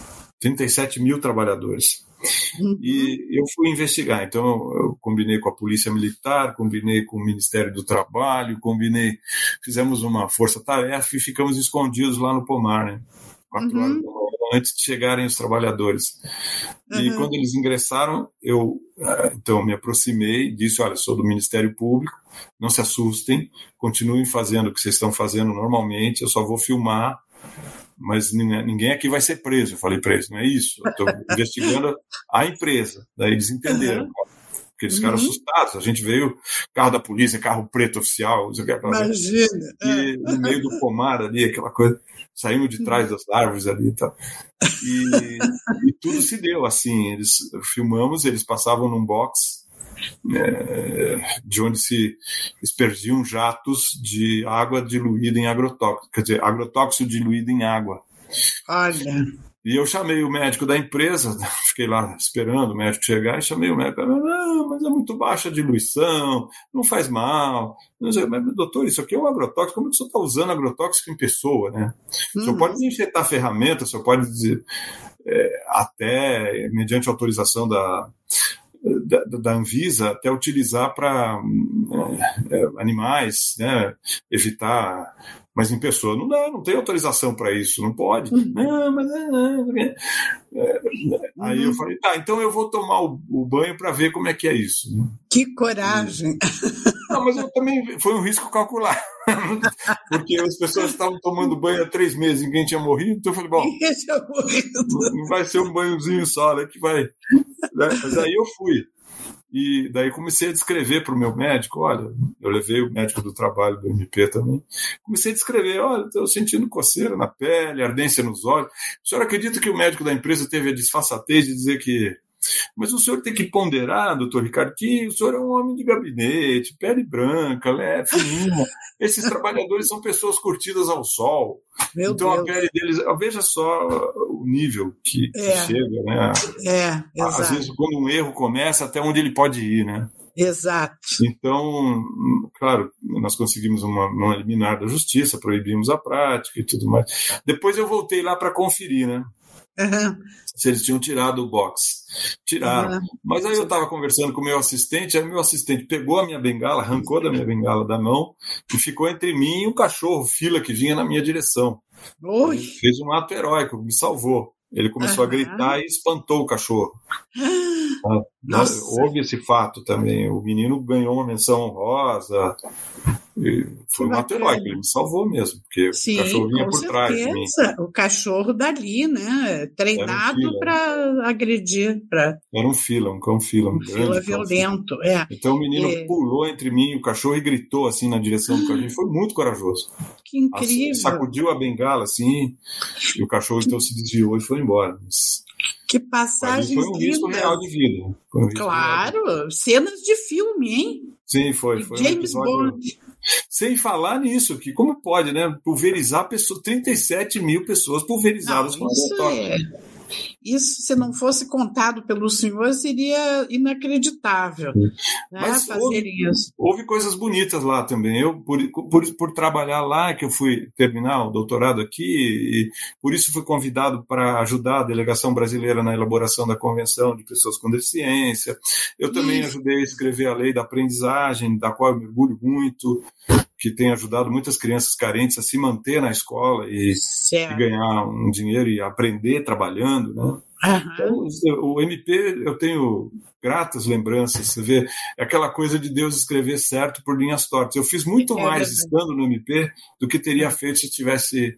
37 mil trabalhadores. E eu fui investigar, então eu combinei com a Polícia Militar, combinei com o Ministério do Trabalho, fizemos uma força-tarefa e ficamos escondidos lá no pomar, né? 4 horas da manhã, antes de chegarem os trabalhadores. E quando eles ingressaram, eu então me aproximei e disse, olha, sou do Ministério Público, não se assustem, continuem fazendo o que vocês estão fazendo normalmente, eu só vou filmar, mas ninguém aqui vai ser preso. Eu falei, preso, não é isso. Eu estou investigando a empresa. Daí eles entenderam. porque eles ficaram assustados. A gente veio, carro da polícia, carro preto oficial, imagina. E no meio do pomar ali, aquela coisa, saímos de trás das árvores ali e tal. E tudo se deu assim, filmamos, eles passavam num box de onde se aspergiam jatos de água diluída em agrotóxico, quer dizer, agrotóxico diluído em água. Olha. E eu chamei o médico da empresa, fiquei lá esperando o médico chegar, e chamei o médico, não, mas é muito baixa a diluição, não faz mal. Mas, doutor, isso aqui é um agrotóxico, como o senhor está usando agrotóxico em pessoa, né? O senhor pode desinfetar ferramenta, o senhor pode dizer, até, mediante autorização da Anvisa, até utilizar para animais, né, evitar, mas em pessoa não dá, não tem autorização para isso, não pode. Não, mas aí eu falei, tá, então eu vou tomar o banho para ver como é que é isso. Que coragem! Não, mas eu também, foi um risco calcular, porque as pessoas estavam tomando banho há 3 meses e ninguém tinha morrido, então eu falei, bom, não vai ser um banhozinho só, né, que vai... Mas aí eu fui. E daí comecei a descrever para o meu médico, olha, eu levei o médico do trabalho do MP também, comecei a descrever, olha, estou sentindo coceira na pele, ardência nos olhos. O senhor acredita que o médico da empresa teve a disfarçatez de dizer que... Mas o senhor tem que ponderar, doutor Ricardo, que o senhor é um homem de gabinete, pele branca, leve, fininha. Esses trabalhadores são pessoas curtidas ao sol. Meu então Deus. A pele deles... Veja só o nível que chega, né? Exato. Às vezes, quando um erro começa, até onde ele pode ir, né? Exato. Então, claro, nós conseguimos uma liminar da justiça, proibimos a prática e tudo mais. Depois eu voltei lá para conferir, né? Se eles tinham tirado o box. Tiraram. Mas aí eu estava conversando com o meu assistente, aí meu assistente pegou a minha bengala, arrancou da minha bengala da mão e ficou entre mim e o cachorro, fila, que vinha na minha direção. Oi. Ele fez um ato heróico, me salvou. Ele começou a gritar e espantou o cachorro. Houve esse fato também. O menino ganhou uma menção honrosa. Foi um ato heróico, ele me salvou mesmo, porque o cachorro vinha por trás de mim. O cachorro dali, né? Treinado para agredir. Era um fila, um cão fila. Um fila violento. Então o menino pulou entre mim e o cachorro e gritou assim na direção do cachorro. Foi muito corajoso. Que incrível. Sacudiu a bengala assim, e o cachorro então se desviou e foi embora. Que passagem linda. Foi um risco real de vida. Claro, cenas de filme, hein? Sim, foi. James Bond. Sem falar nisso, que como pode, né? Pulverizar pessoas, 37 mil pessoas pulverizadas com agrotóxico. Isso, se não fosse contado pelo senhor, seria inacreditável, né, mas fazer isso. Houve coisas bonitas lá também. Eu, por trabalhar lá, que eu fui terminar o doutorado aqui, e por isso fui convidado para ajudar a delegação brasileira na elaboração da Convenção de Pessoas com Deficiência. Eu também ajudei a escrever a lei da aprendizagem, da qual eu me orgulho muito, que tem ajudado muitas crianças carentes a se manter na escola e ganhar um dinheiro e aprender trabalhando, né? Então, o MP, eu tenho gratas lembranças, você vê, é aquela coisa de Deus escrever certo por linhas tortas. Eu fiz muito mais estando no MP do que teria feito se tivesse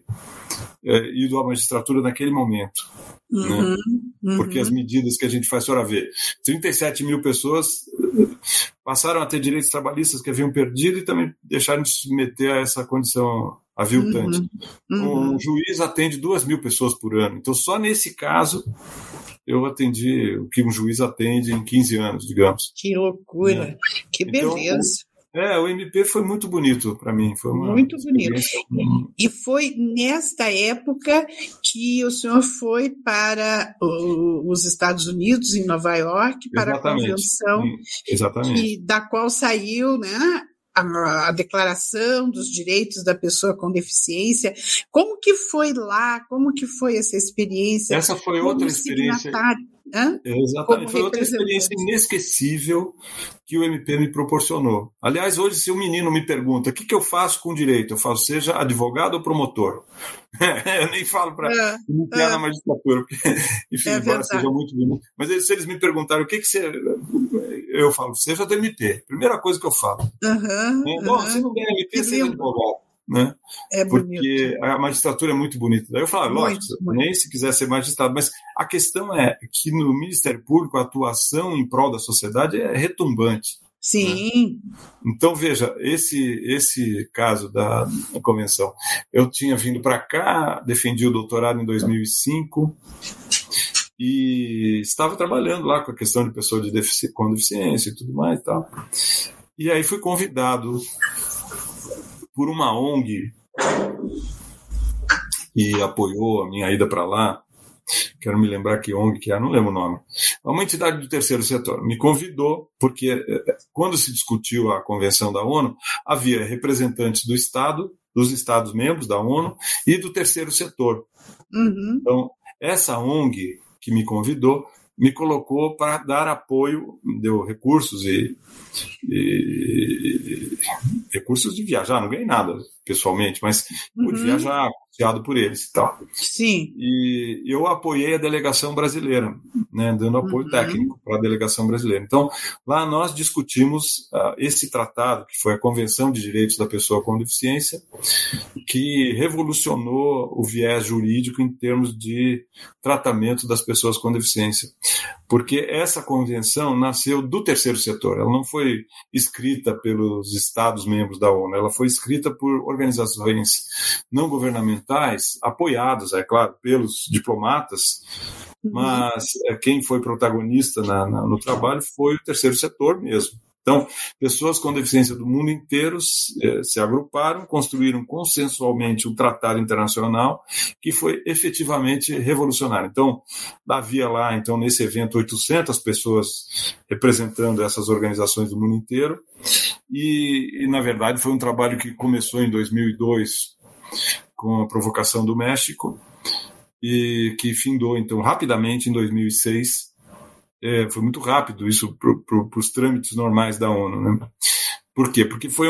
ido à magistratura naquele momento. Né? Porque as medidas que a gente faz, a senhora vê, 37 mil pessoas passaram a ter direitos trabalhistas que haviam perdido e também deixaram de se submeter a essa condição aviltante. Um juiz atende 2.000 pessoas por ano. Então, só nesse caso, eu atendi o que um juiz atende em 15 anos, digamos. Que loucura! Que beleza! O MP foi muito bonito para mim. Foi muito bonito. E foi nesta época que o senhor foi para os Estados Unidos, em Nova York, para a convenção da qual saiu, né, a Declaração dos Direitos da Pessoa com Deficiência. Como que foi lá? Como que foi essa experiência? Essa foi outra experiência. Exatamente, foi outra experiência inesquecível que o MP me proporcionou. Aliás, hoje, se um menino me pergunta o que eu faço com direito, eu falo, seja advogado ou promotor. Eu nem falo para iniciar na magistratura, porque, enfim, embora seja muito bonito. Mas se eles me perguntarem o que você... Eu falo, seja do MP. Primeira coisa que eu falo. Bom, se não der MP, seja advogado. né? É bonito. Porque a magistratura é muito bonita. Daí eu falo, lógico, muito. nem se quiser ser magistrado, mas a questão é que no Ministério Público a atuação em prol da sociedade é retumbante. Sim. Né? Então, veja, esse caso da convenção, eu tinha vindo para cá, defendi o doutorado em 2005 e estava trabalhando lá com a questão de pessoa com deficiência e tudo mais e tal. E aí fui convidado por uma ONG que apoiou a minha ida para lá. Quero me lembrar que ONG que é, não lembro o nome. Uma entidade do terceiro setor me convidou, porque quando se discutiu a Convenção da ONU, havia representantes do Estado, dos Estados-membros da ONU e do terceiro setor. Uhum. Então, essa ONG que me convidou me colocou para dar apoio, deu recursos e recursos de viajar, não ganhei nada pessoalmente, mas pude viajar, apoiado por eles e tal. Sim. E eu apoiei a delegação brasileira, né, dando apoio técnico para a delegação brasileira. Então, lá nós discutimos esse tratado, que foi a Convenção de Direitos da Pessoa com Deficiência, que revolucionou o viés jurídico em termos de tratamento das pessoas com deficiência. Porque essa convenção nasceu do terceiro setor, ela não foi escrita pelos Estados-membros da ONU, ela foi escrita por organizações não governamentais, apoiadas, é claro, pelos diplomatas, mas quem foi protagonista no trabalho foi o terceiro setor mesmo. Então, pessoas com deficiência do mundo inteiro se agruparam, construíram consensualmente um tratado internacional que foi efetivamente revolucionário. Então, havia lá, então, nesse evento, 800 pessoas representando essas organizações do mundo inteiro e, na verdade, foi um trabalho que começou em 2002 com a provocação do México e que findou, então, rapidamente em 2006. Foi muito rápido isso para os trâmites normais da ONU, né? Por quê? Porque foi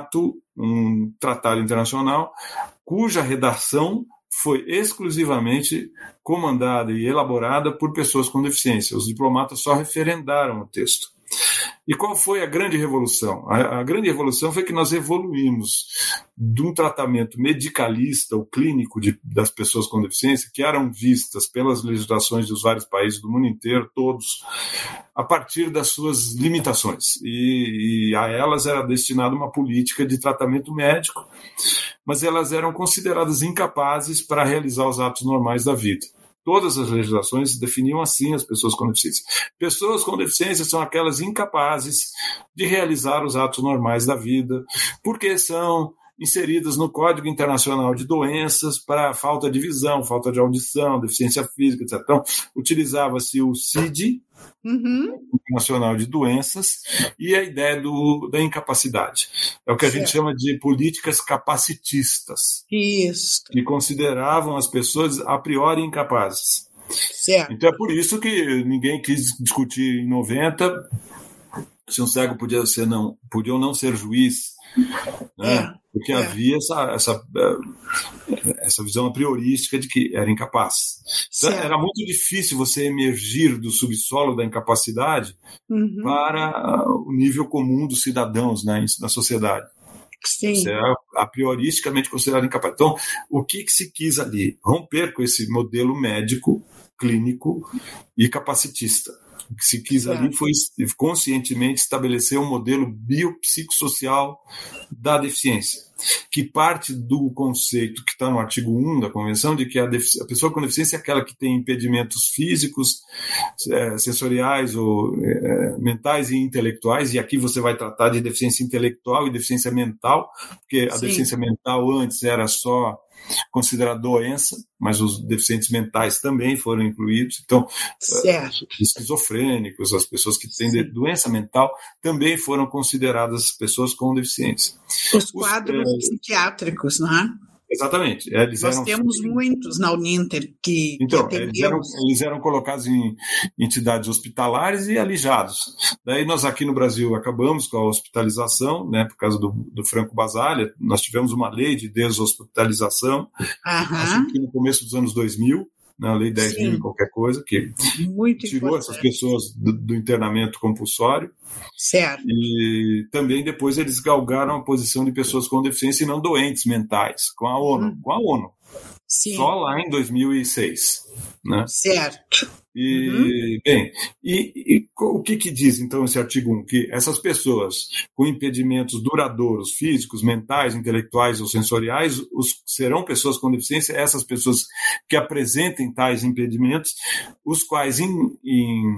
um tratado internacional cuja redação foi exclusivamente comandada e elaborada por pessoas com deficiência. Os diplomatas só referendaram o texto. E qual foi a grande revolução? A grande revolução foi que nós evoluímos de um tratamento medicalista ou clínico das pessoas com deficiência, que eram vistas pelas legislações dos vários países do mundo inteiro, todos, a partir das suas limitações. E a elas era destinada uma política de tratamento médico, mas elas eram consideradas incapazes para realizar os atos normais da vida. Todas as legislações definiam assim as pessoas com deficiência. Pessoas com deficiência são aquelas incapazes de realizar os atos normais da vida, porque são inseridas no Código Internacional de Doenças para falta de visão, falta de audição, deficiência física, etc. Então, utilizava-se o CID, Internacional de Doenças, e a ideia da incapacidade. É o que a gente chama de políticas capacitistas. Isso. Que consideravam as pessoas a priori incapazes. Certo. Então é por isso que ninguém quis discutir em 90 se um cego podia ou não ser juiz, né? Porque havia essa visão a priorística de que era incapaz. Então, era muito difícil você emergir do subsolo da incapacidade para o nível comum dos cidadãos, né, na sociedade. Sim. Você é a prioristicamente considerado incapaz. Então, o que se quis ali? Romper com esse modelo médico, clínico e capacitista. O que se quis ali foi conscientemente estabelecer um modelo biopsicossocial da deficiência, que parte do conceito que está no artigo 1 da Convenção, de que a pessoa com deficiência é aquela que tem impedimentos físicos, sensoriais ou mentais e intelectuais, e aqui você vai tratar de deficiência intelectual e deficiência mental, porque a deficiência mental antes era só considerada doença, mas os deficientes mentais também foram incluídos. Então, esquizofrênicos, as pessoas que têm doença mental, também foram consideradas pessoas com deficiência. Os quadros psiquiátricos, não é? Exatamente. Nós temos muitos na Uninter que eles eram colocados em entidades hospitalares e alijados. Daí nós aqui no Brasil acabamos com a hospitalização, né, por causa do Franco Basaglia. Nós tivemos uma lei de deshospitalização, acho que no começo dos anos 2000, na Lei 10.000 e qualquer coisa, que muito tirou importante. essas pessoas do internamento compulsório. Certo. E também depois eles galgaram a posição de pessoas com deficiência e não doentes mentais, com a ONU. Sim. Só lá em 2006. Né? Certo. Bem, o que diz, então, esse artigo 1? Que essas pessoas com impedimentos duradouros, físicos, mentais, intelectuais ou sensoriais, serão pessoas com deficiência, essas pessoas que apresentem tais impedimentos, os quais, em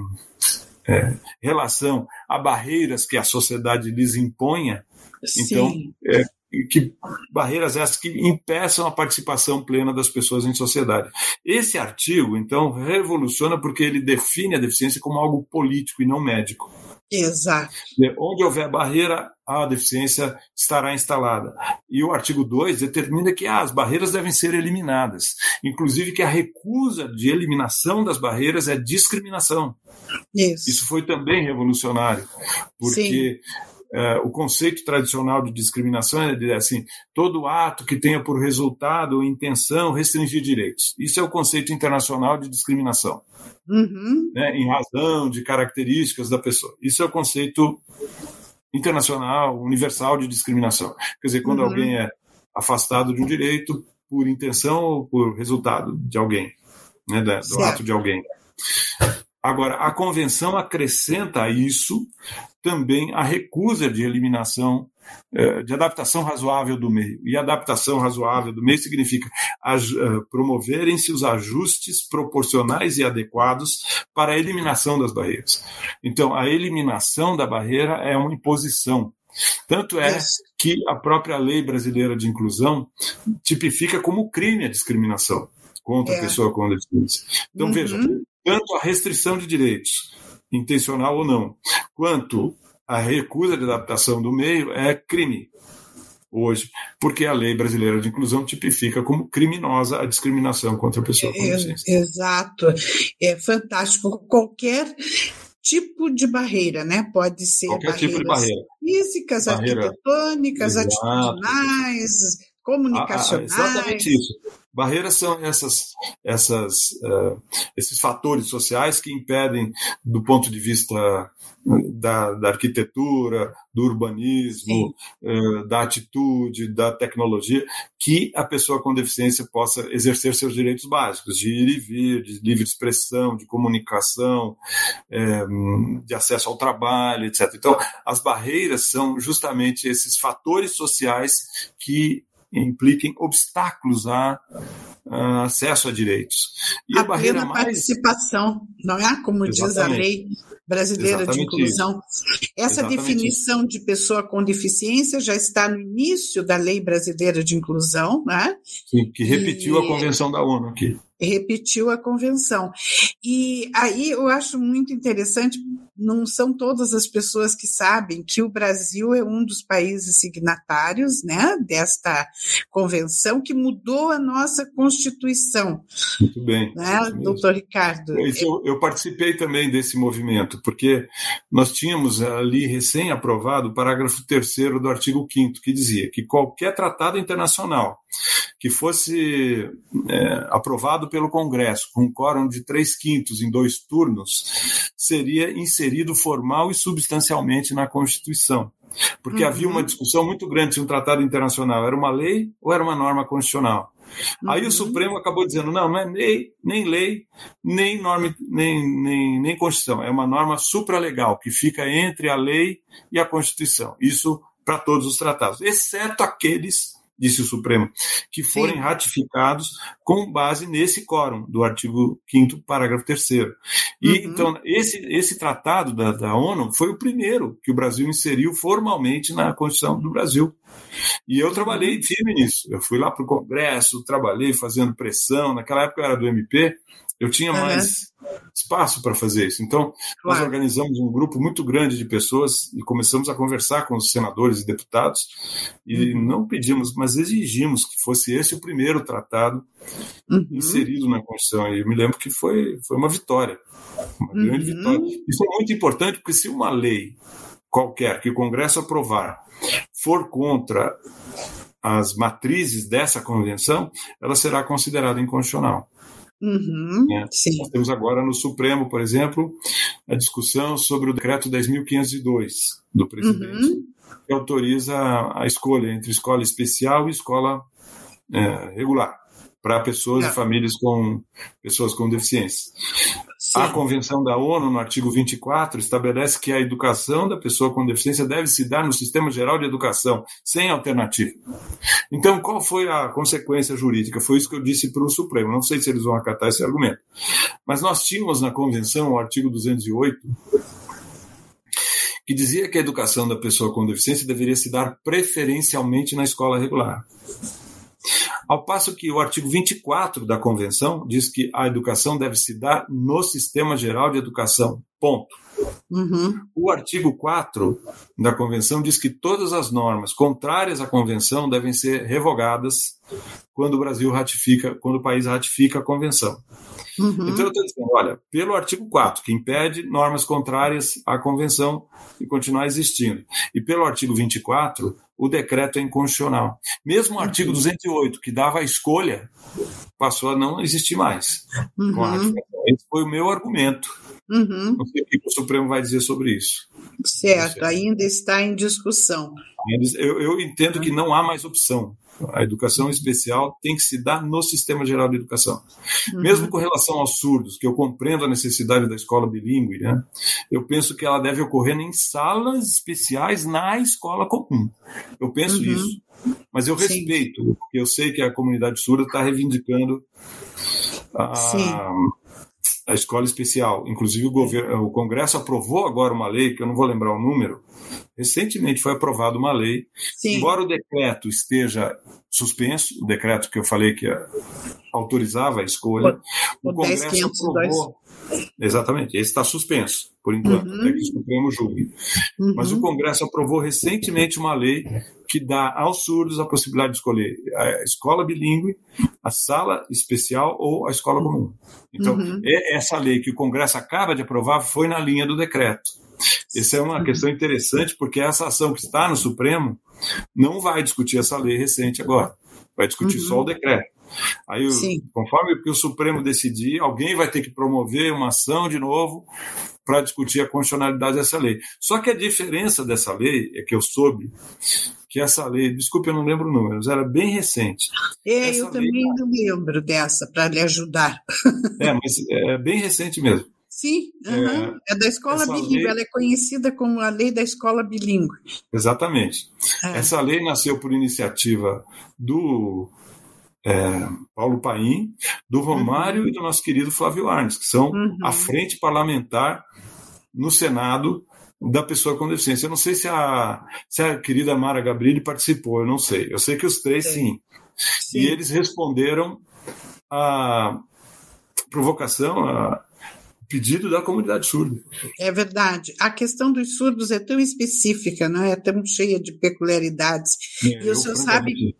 relação a barreiras que a sociedade lhes imponha, então, que barreiras essas que impeçam a participação plena das pessoas em sociedade. Esse artigo, então, revoluciona porque ele define a deficiência como algo político e não médico. Exato. Onde houver barreira, a deficiência estará instalada. E o artigo 2 determina que as barreiras devem ser eliminadas. Inclusive que a recusa de eliminação das barreiras é discriminação. Isso foi também revolucionário, porque o conceito tradicional de discriminação é assim: todo ato que tenha por resultado ou intenção restringir direitos. Isso é o conceito internacional de discriminação, né, em razão de características da pessoa. Isso é o conceito internacional, universal de discriminação. Quer dizer, quando alguém é afastado de um direito por intenção ou por resultado de alguém, né, do ato de alguém. Agora, a Convenção acrescenta a isso também a recusa de eliminação, de adaptação razoável do meio. E adaptação razoável do meio significa promoverem-se os ajustes proporcionais e adequados para a eliminação das barreiras. Então, a eliminação da barreira é uma imposição. Tanto é que a própria Lei Brasileira de Inclusão tipifica como crime a discriminação contra a pessoa com deficiência. Então, veja, tanto a restrição de direitos, intencional ou não, quanto a recusa de adaptação do meio é crime hoje, porque a Lei Brasileira de Inclusão tipifica como criminosa a discriminação contra a pessoa com deficiência. Exato. É fantástico. Qualquer tipo de barreira, né? Pode ser qualquer tipo de barreira. Físicas, arquitetônicas, atitudinais, comunicacionais. Exatamente isso. Barreiras são esses fatores sociais que impedem, do ponto de vista da arquitetura, do urbanismo, da atitude, da tecnologia, que a pessoa com deficiência possa exercer seus direitos básicos, de ir e vir, de livre expressão, de comunicação, de acesso ao trabalho, etc. Então, as barreiras são justamente esses fatores sociais que impliquem obstáculos a acesso a direitos. E a barreira plena participação, não é? Como diz a Lei Brasileira de Inclusão. Essa definição de pessoa com deficiência já está no início da Lei Brasileira de Inclusão, né? Sim, que repetiu a Convenção da ONU aqui. Repetiu a Convenção. E aí eu acho muito interessante, não são todas as pessoas que sabem que o Brasil é um dos países signatários, né, desta Convenção, que mudou a nossa Constituição. Muito bem. Né, doutor Ricardo? Eu participei também desse movimento, porque nós tínhamos ali recém-aprovado o parágrafo 3º do artigo 5º, que dizia que qualquer tratado internacional que fosse aprovado pelo Congresso, com um quórum de 3/5 em 2 turnos, seria inserido formal e substancialmente na Constituição. Porque havia uma discussão muito grande se um tratado internacional era uma lei ou era uma norma constitucional. Aí o Supremo acabou dizendo, não é nem lei, nem norma, nem Constituição. É uma norma supralegal, que fica entre a lei e a Constituição. Isso para todos os tratados, exceto aqueles, disse o Supremo, que forem ratificados com base nesse quórum do artigo 5º, parágrafo 3º. E, então, esse tratado da ONU foi o primeiro que o Brasil inseriu formalmente na Constituição do Brasil. E eu trabalhei firme nisso. Eu fui lá para o Congresso, trabalhei fazendo pressão. Naquela época eu era do MP, eu tinha mais espaço para fazer isso. Então, nós organizamos um grupo muito grande de pessoas e começamos a conversar com os senadores e deputados e não pedimos, mas exigimos que fosse esse o primeiro tratado inserido na Constituição. E eu me lembro que foi uma vitória, uma grande vitória. Isso é muito importante, porque se uma lei qualquer que o Congresso aprovar for contra as matrizes dessa convenção, ela será considerada inconstitucional. Né? Nós temos agora no Supremo, por exemplo, a discussão sobre o decreto 10.502 do presidente, que autoriza a escolha entre escola especial e escola regular para pessoas e famílias com pessoas com deficiência. Sim. A Convenção da ONU, no artigo 24, estabelece que a educação da pessoa com deficiência deve se dar no Sistema Geral de Educação, sem alternativa. Então, qual foi a consequência jurídica? Foi isso que eu disse para o Supremo. Não sei se eles vão acatar esse argumento. Mas nós tínhamos na Convenção o artigo 208, que dizia que a educação da pessoa com deficiência deveria se dar preferencialmente na escola regular. Ao passo que o artigo 24 da Convenção diz que a educação deve se dar no Sistema Geral de Educação, ponto. O artigo 4 da Convenção diz que todas as normas contrárias à Convenção devem ser revogadas quando o país ratifica a Convenção. Então eu estou dizendo, olha, pelo artigo 4, que impede normas contrárias à Convenção de continuar existindo, e pelo artigo 24, o decreto é inconstitucional. Mesmo o artigo 208, que dava a escolha, passou a não existir mais. Com a ratificação. Esse foi o meu argumento. Não sei o que o Supremo vai dizer sobre isso. Certo, ainda está em discussão. Eu entendo que não há mais opção. A educação especial tem que se dar no Sistema Geral de Educação. Mesmo com relação aos surdos, que eu compreendo a necessidade da escola bilíngue, né, eu penso que ela deve ocorrer em salas especiais na escola comum. Eu penso isso. Mas eu respeito, porque eu sei que a comunidade surda está reivindicando a escola especial. Inclusive, o Congresso aprovou agora uma lei, que eu não vou lembrar o número. Recentemente foi aprovada uma lei, embora o decreto esteja suspenso, o decreto que eu falei que autorizava a escolha, o Congresso aprovou. Exatamente, esse está suspenso, por enquanto, até que o Supremo julgue. Mas o Congresso aprovou recentemente uma lei que dá aos surdos a possibilidade de escolher a escola bilíngue, a sala especial ou a escola comum. Então, essa lei que o Congresso acaba de aprovar foi na linha do decreto. Essa é uma questão interessante, porque essa ação que está no Supremo não vai discutir essa lei recente agora, vai discutir só o decreto. Aí, conforme o Supremo decidir, alguém vai ter que promover uma ação de novo para discutir a constitucionalidade dessa lei. Só que a diferença dessa lei é que eu soube que essa lei, desculpe, eu não lembro o número, mas era bem recente. Eu também não lembro dessa, para lhe ajudar. Mas é bem recente mesmo. Sim, é da escola bilíngue, ela é conhecida como a lei da escola bilíngue. Exatamente. Essa lei nasceu por iniciativa do Paulo Paim, do Romário e do nosso querido Flávio Arnes, que são a frente parlamentar no Senado da pessoa com deficiência. Eu não sei se a querida Mara Gabrilli participou, eu não sei. Eu sei que os três sim. E eles responderam à provocação, a pedido da comunidade surda. É verdade. A questão dos surdos é tão específica, não é? É tão cheia de peculiaridades. E o senhor sabe...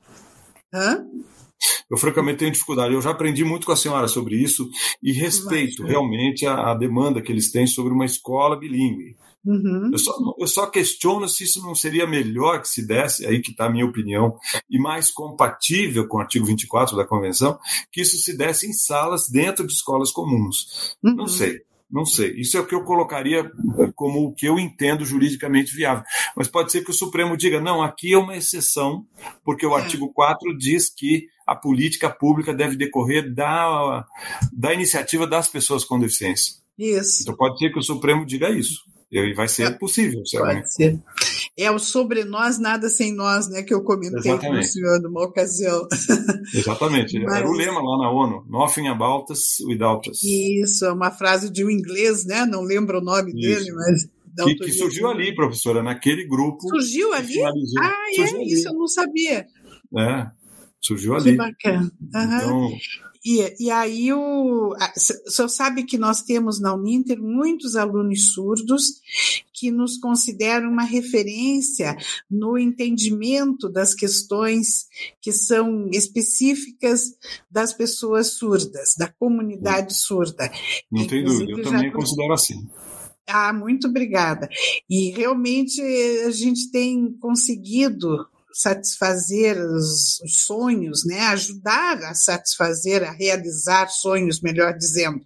Eu, francamente, tenho dificuldade. Eu já aprendi muito com a senhora sobre isso e respeito realmente a demanda que eles têm sobre uma escola bilíngue. Eu só questiono se isso não seria melhor que se desse, aí que está a minha opinião, e mais compatível com o artigo 24 da Convenção, que isso se desse em salas dentro de escolas comuns. Não sei. Isso é o que eu colocaria como o que eu entendo juridicamente viável. Mas pode ser que o Supremo diga, não, aqui é uma exceção, porque o artigo 4 diz que a política pública deve decorrer da iniciativa das pessoas com deficiência. Isso. Então pode ser que o Supremo diga isso. E vai ser possível. Pode ser. É o sobre nós, nada sem nós, né, que eu comentei com o senhor numa ocasião. Exatamente. Era o lema lá na ONU, Nothing about us without us. Isso, é uma frase de um inglês, né? Não lembro o nome dele, mas... Que surgiu ali, professora, naquele grupo. Surgiu ali? Surgiu ali. Isso eu não sabia. Surgiu ali. Que bacana. Então... E aí, o senhor sabe que nós temos na Uninter muitos alunos surdos que nos consideram uma referência no entendimento das questões que são específicas das pessoas surdas, da comunidade surda. Não tem dúvida, eu também considero assim. Muito obrigada. E realmente a gente tem conseguido satisfazer os sonhos, né? Ajudar a satisfazer, a realizar sonhos, melhor dizendo.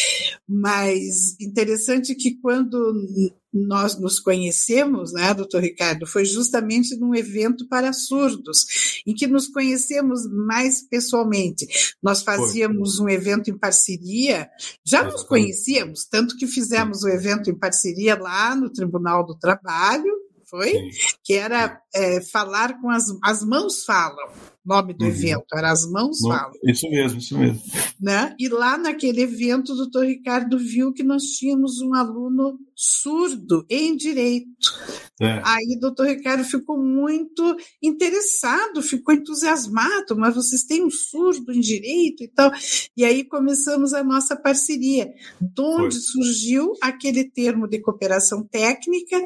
Mas interessante que quando nós nos conhecemos, né, doutor Ricardo, foi justamente num evento para surdos, em que nos conhecemos mais pessoalmente. Nós fazíamos um evento em parceria, já nos conhecíamos, tanto que fizemos o evento em parceria lá no Tribunal do Trabalho, que era falar com as mãos falam. O nome do evento era As Mãos Falam. Isso mesmo. Né? E lá naquele evento, o doutor Ricardo viu que nós tínhamos um aluno surdo em direito. Aí o doutor Ricardo ficou muito interessado, ficou entusiasmado, mas vocês têm um surdo em direito e tal. E aí começamos a nossa parceria, de onde surgiu aquele termo de cooperação técnica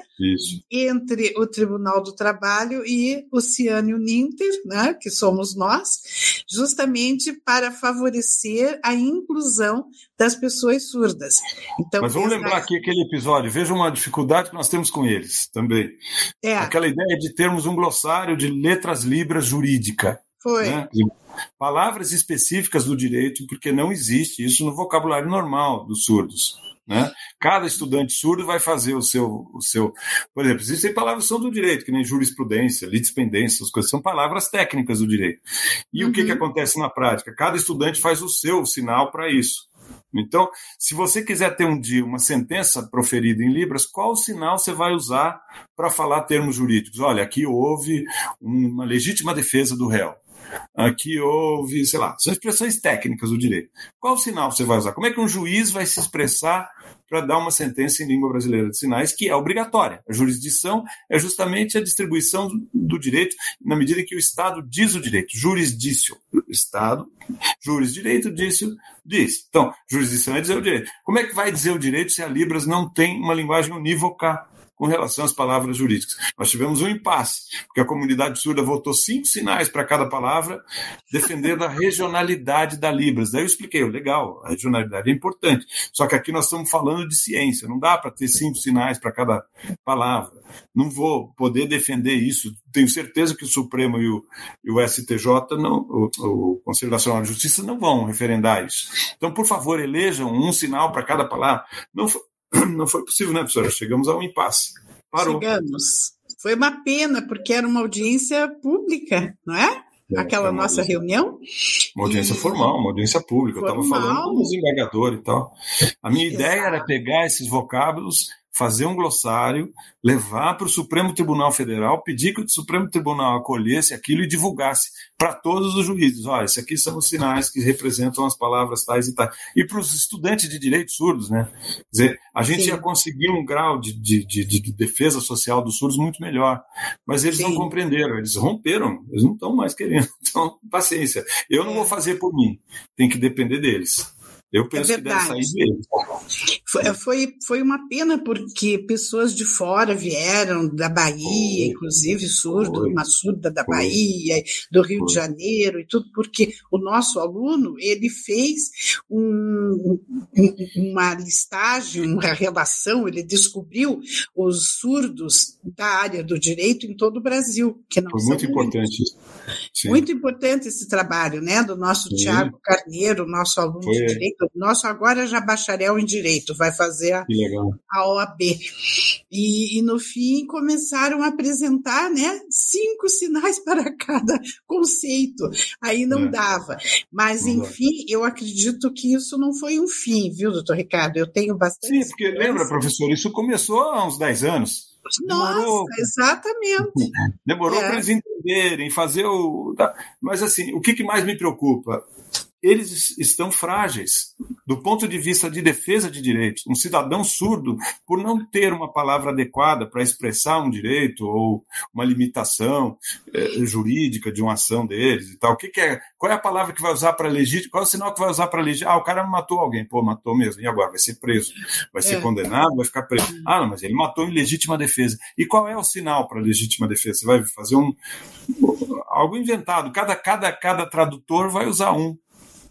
entre o Tribunal do Trabalho e o CIAN e o Ninter, né, que somos nós, justamente para favorecer a inclusão das pessoas surdas. Então, mas vamos lembrar aqui aquele episódio, veja uma dificuldade que nós temos com eles também. Aquela ideia de termos um glossário de letras libras jurídica. Né? Palavras específicas do direito, porque não existe isso no vocabulário normal dos surdos. Né? Cada estudante surdo vai fazer o seu... Por exemplo, existem palavras que são do direito, que nem jurisprudência, litispendência, as coisas são palavras técnicas do direito. E o que acontece na prática? Cada estudante faz o seu sinal para isso. Então, se você quiser ter um dia uma sentença proferida em Libras, qual sinal você vai usar para falar termos jurídicos? Olha, aqui houve uma legítima defesa do réu. Aqui houve, sei lá, são expressões técnicas do direito. Qual sinal você vai usar? Como é que um juiz vai se expressar para dar uma sentença em língua brasileira de sinais, que é obrigatória? A jurisdição é justamente a distribuição do direito na medida em que o Estado diz o direito. Jurisdício, Estado, direito, dício, diz. Então, jurisdição é dizer o direito. Como é que vai dizer o direito se a Libras não tem uma linguagem unívoca com relação às palavras jurídicas? Nós tivemos um impasse, porque a comunidade surda votou 5 sinais para cada palavra, defendendo a regionalidade da Libras. Daí eu expliquei, legal, a regionalidade é importante, só que aqui nós estamos falando de ciência, não dá para ter 5 sinais para cada palavra. Não vou poder defender isso. Tenho certeza que o Supremo e o STJ, o Conselho Nacional de Justiça, não vão referendar isso. Então, por favor, elejam um sinal para cada palavra. Não foi possível, né, professora? Chegamos a um impasse. Parou. Chegamos. Foi uma pena, porque era uma audiência pública, não é? Aquela nossa reunião. Uma audiência formal, uma audiência pública. Eu estava falando com o desembargador e tal. A minha ideia era pegar esses vocábulos, fazer um glossário, levar para o Supremo Tribunal Federal, pedir que o Supremo Tribunal acolhesse aquilo e divulgasse para todos os juízes. Olha, esses aqui são os sinais que representam as palavras tais e tais. E para os estudantes de direito surdos, né? Quer dizer, a gente ia conseguir um grau de defesa social dos surdos muito melhor. Mas eles não compreenderam, eles romperam, eles não estão mais querendo. Então, paciência. Eu não vou fazer por mim, tem que depender deles. Eu penso que deve sair dele. Foi uma pena, porque pessoas de fora vieram, da Bahia, inclusive uma surda da Bahia, do Rio de Janeiro e tudo, porque o nosso aluno, ele fez uma listagem, uma relação, ele descobriu os surdos da área do direito em todo o Brasil. Que não foi muito importante isso. Muito importante esse trabalho, né, do nosso Tiago Carneiro, nosso aluno de direito. Nosso agora já bacharel em direito, vai fazer a OAB. E no fim começaram a apresentar, né, 5 sinais para cada conceito. Aí não dava. Mas, enfim, eu acredito que isso não foi um fim, viu, doutor Ricardo? Eu tenho bastante... Sim, porque lembra, professor, isso começou há uns 10 anos. Nossa, exatamente. Demorou para eles entenderem, fazer o... Mas, assim, o que mais me preocupa? Eles estão frágeis do ponto de vista de defesa de direitos. Um cidadão surdo, por não ter uma palavra adequada para expressar um direito ou uma limitação jurídica de uma ação deles e tal, qual é a palavra que vai usar para legítima? Qual é o sinal que vai usar para legítima? O cara matou alguém. Pô, matou mesmo. E agora? Vai ser preso. Vai ser condenado, vai ficar preso. Não, mas ele matou em legítima defesa. E qual é o sinal para legítima defesa? Você vai fazer algo inventado. Cada tradutor vai usar um.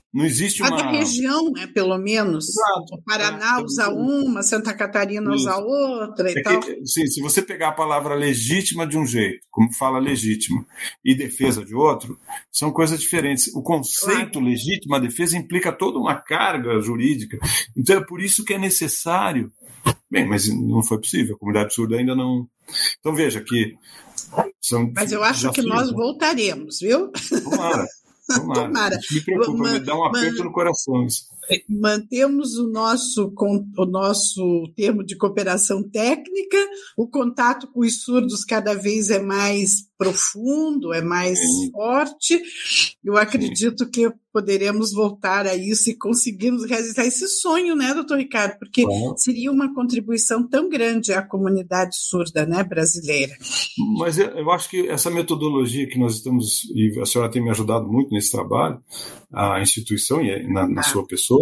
Não existe uma... Cada região, né, pelo menos. Exato. O Paraná usa uma, Santa Catarina usa outra e tal. Sim, se você pegar a palavra legítima de um jeito, como fala legítima, e defesa de outro, são coisas diferentes. O conceito legítima defesa implica toda uma carga jurídica. Então é por isso que é necessário... Bem, mas não foi possível. A comunidade surda ainda não... Então veja que... Mas eu acho que nós voltaremos, viu? Tomara. Isso me preocupa, me dá um aperto no coração. Isso. Mantemos o nosso termo de cooperação técnica, o contato com os surdos cada vez é mais profundo, é mais forte. Eu acredito que poderemos voltar a isso e conseguirmos realizar esse sonho, né, doutor Ricardo? Porque seria uma contribuição tão grande à comunidade surda, né, brasileira. Mas eu acho que essa metodologia que nós estamos, e a senhora tem me ajudado muito nesse trabalho, a instituição e na sua pessoa,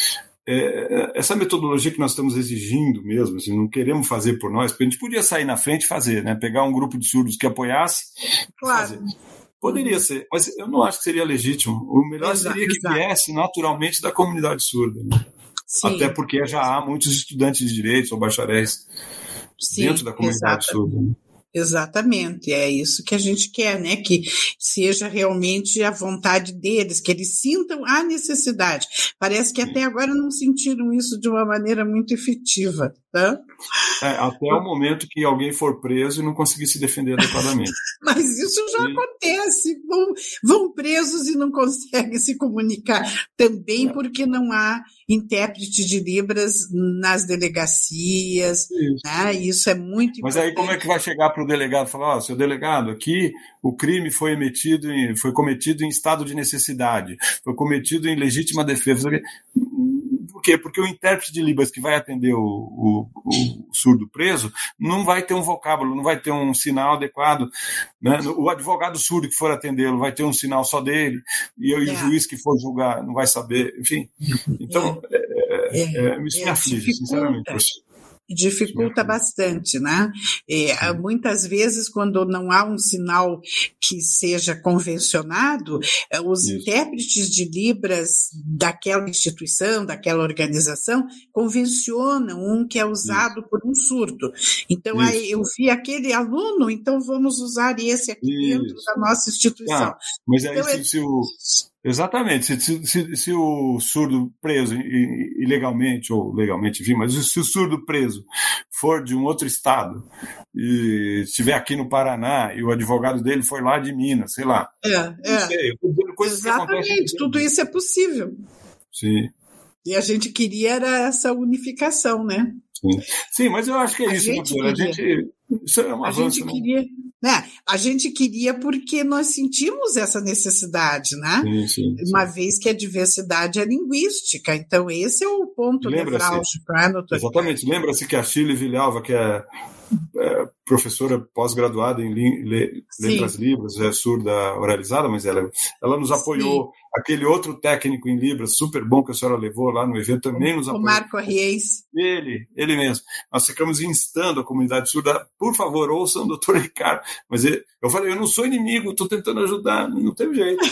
essa metodologia que nós estamos exigindo mesmo, assim, não queremos fazer por nós, porque a gente podia sair na frente e fazer, né? Pegar um grupo de surdos que apoiasse e fazer. Poderia ser, mas eu não acho que seria legítimo. O melhor seria que viesse naturalmente da comunidade surda. Né? Até porque já há muitos estudantes de direitos ou bacharéis dentro da comunidade surda. Né? Exatamente, é isso que a gente quer, né? Que seja realmente a vontade deles, que eles sintam a necessidade. Parece que até agora não sentiram isso de uma maneira muito efetiva, tá? Até o momento que alguém for preso e não conseguir se defender adequadamente. Mas isso já acontece, vão presos e não conseguem se comunicar também porque não há intérprete de Libras nas delegacias, né? Isso é muito importante. Mas aí como é que vai chegar para o delegado e falar, seu delegado, aqui o crime foi cometido em estado de necessidade, foi cometido em legítima defesa. Por quê? Porque o intérprete de Libras que vai atender o surdo preso não vai ter um vocábulo, não vai ter um sinal adequado. Né? O advogado surdo que for atendê-lo vai ter um sinal só dele, e o juiz que for julgar não vai saber. Enfim, então, isso me aflige, sinceramente. Dificulta bastante, né? Muitas vezes, quando não há um sinal que seja convencionado, os intérpretes de Libras daquela instituição, daquela organização, convencionam um que é usado por um surdo. Então, aí eu vi aquele aluno, então vamos usar esse aqui dentro da nossa instituição. Mas aí, então, exatamente, se o surdo preso ilegalmente, ou legalmente, enfim, mas se o surdo preso for de um outro estado e estiver aqui no Paraná e o advogado dele foi lá de Minas, sei lá. Não sei, eu tô dizendo coisas exatamente, que acontecem. Tudo isso é possível. Sim. E a gente queria era essa unificação, né? Sim, mas eu acho que é isso, doutora. Isso é um avanço. A gente queria porque nós sentimos essa necessidade, né? Sim. Uma vez que a diversidade é linguística. Então, esse é o ponto nevrálgico. Exatamente. Lembra-se que a Shirley Villalva, que é professora pós-graduada em letras Libras, é surda oralizada, mas ela nos apoiou. Aquele outro técnico em Libras, super bom, que a senhora levou lá no evento, também nos apoiou. O Marco Reis. Ele mesmo. Nós ficamos instando a comunidade surda, por favor, ouçam o doutor Ricardo. Mas eu falei, eu não sou inimigo, estou tentando ajudar, não teve jeito.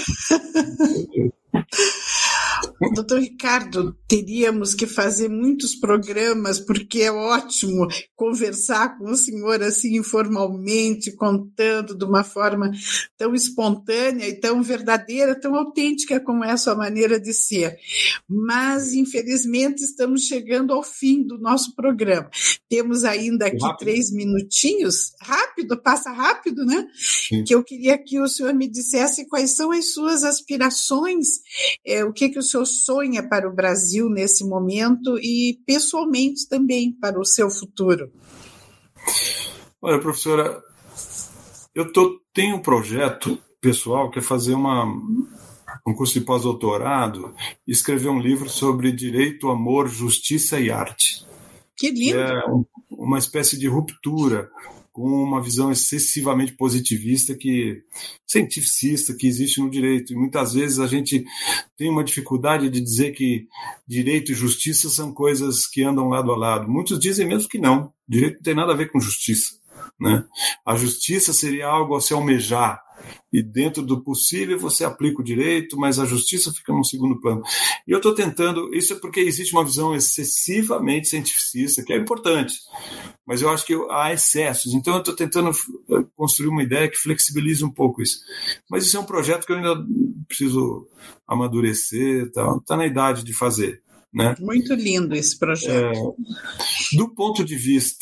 Doutor Ricardo, teríamos que fazer muitos programas, porque é ótimo conversar com o senhor assim informalmente, contando de uma forma tão espontânea e tão verdadeira, tão autêntica como é a sua maneira de ser. Mas, infelizmente, estamos chegando ao fim do nosso programa. Temos ainda aqui 3 minutinhos, passa rápido, né? Sim. Que eu queria que o senhor me dissesse quais são as suas aspirações, o que o senhor sonha para o Brasil nesse momento e, pessoalmente, também para o seu futuro. Olha, professora, eu tenho um projeto pessoal que é fazer um curso de pós-doutorado e escrever um livro sobre direito, amor, justiça e arte. Que lindo! Que é uma espécie de ruptura com uma visão excessivamente positivista, cientificista, que existe no direito. E muitas vezes a gente tem uma dificuldade de dizer que direito e justiça são coisas que andam lado a lado. Muitos dizem mesmo que não. Direito não tem nada a ver com justiça. Né? A justiça seria algo a se almejar, E dentro do possível você aplica o direito, mas a justiça fica num segundo plano. E eu estou tentando, isso é porque existe uma visão excessivamente cientificista, que é importante, mas eu acho que há excessos. Então eu estou tentando construir uma ideia que flexibilize um pouco isso. Mas isso é um projeto que eu ainda preciso amadurecer, está na idade de fazer. Né? Muito lindo esse projeto. Do ponto de vista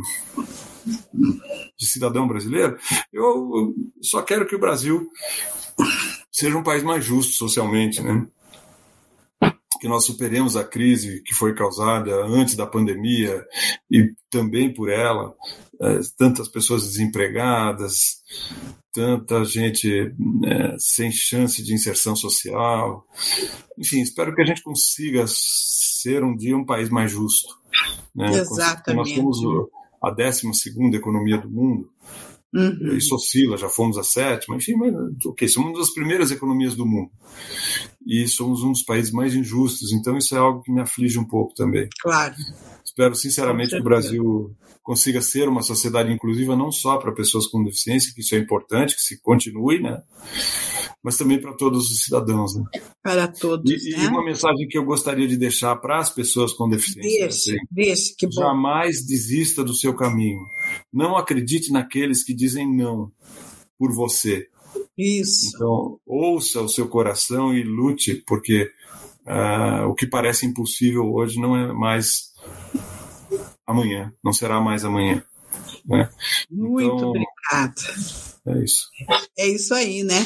de cidadão brasileiro, eu só quero que o Brasil seja um país mais justo socialmente, né? Que nós superemos a crise que foi causada antes da pandemia e também por ela, tantas pessoas desempregadas, tanta gente sem chance de inserção social. Enfim, espero que a gente consiga ser um dia um país mais justo. Né? Exatamente. Nós somos a 12ª economia do mundo, isso oscila, já fomos a 7ª, enfim, mas somos uma das primeiras economias do mundo. E somos um dos países mais injustos, então isso é algo que me aflige um pouco também. Claro. Espero sinceramente que o Brasil consiga ser uma sociedade inclusiva não só para pessoas com deficiência, que isso é importante, que se continue, né? Mas também para todos os cidadãos. Né? Para todos, E uma mensagem que eu gostaria de deixar para as pessoas com deficiência. Deixe, que bom. Jamais desista do seu caminho. Não acredite naqueles que dizem não por você. Isso. Então, ouça o seu coração e lute, porque o que parece impossível hoje não é mais amanhã, não será mais amanhã. Né? Muito obrigada. É isso. É isso aí, né?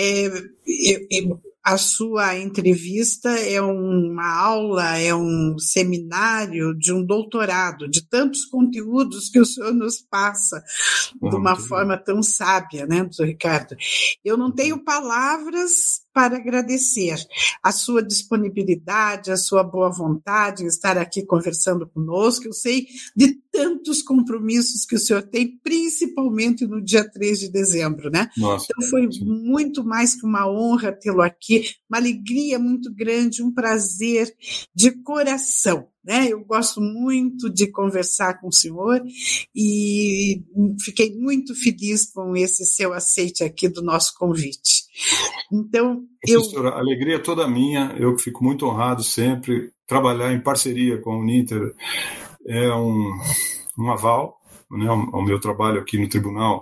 A sua entrevista é uma aula, é um seminário de um doutorado, de tantos conteúdos que o senhor nos passa de uma forma tão sábia, né, doutor Ricardo? Eu não tenho palavras para agradecer a sua disponibilidade, a sua boa vontade em estar aqui conversando conosco. Eu sei de tantos compromissos que o senhor tem, principalmente no dia 3 de dezembro, né? Nossa, então foi muito mais que uma honra tê-lo aqui, uma alegria muito grande, um prazer de coração. Né? Eu gosto muito de conversar com o senhor e fiquei muito feliz com esse seu aceite aqui do nosso convite. Então, Professora, a alegria é toda minha, eu fico muito honrado sempre. Trabalhar em parceria com a Uninter é um aval, né, ao meu trabalho aqui no tribunal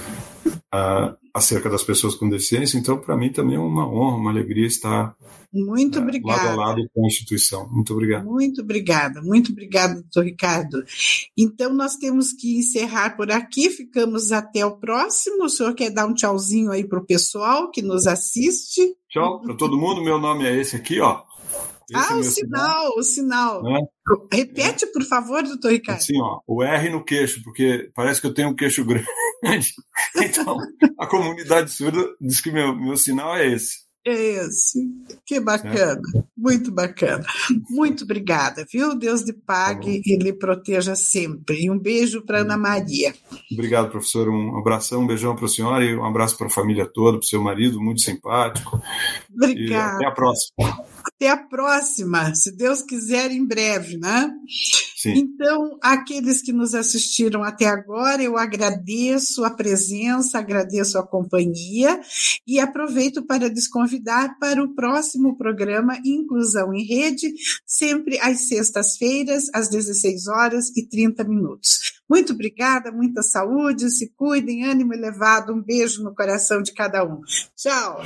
acerca das pessoas com deficiência. Então, para mim também é uma honra, uma alegria estar muito obrigada. Lado a lado com a instituição. Muito obrigado. Muito obrigada, doutor Ricardo. Então, nós temos que encerrar por aqui, ficamos até o próximo. O senhor quer dar um tchauzinho aí para o pessoal que nos assiste? Tchau para todo mundo, meu nome é esse aqui, ó. Esse o sinal. Né? Repete, por favor, doutor Ricardo. Assim, ó, o R no queixo, porque parece que eu tenho um queixo grande. Então, a comunidade surda diz que meu sinal é esse. É esse. Que bacana. Muito bacana. Muito obrigada, viu? Deus lhe pague e lhe proteja sempre. E um beijo para Ana Maria. Obrigado, professor. Um abração, um beijão para a senhora e um abraço para a família toda, para o seu marido, muito simpático. Obrigada. E até a próxima. Até a próxima, se Deus quiser, em breve, né? Sim. Então, aqueles que nos assistiram até agora, eu agradeço a presença, agradeço a companhia e aproveito para lhes convidar para o próximo programa Inclusão em Rede, sempre às sextas-feiras, às 16h30. Muito obrigada, muita saúde, se cuidem, ânimo elevado, um beijo no coração de cada um. Tchau!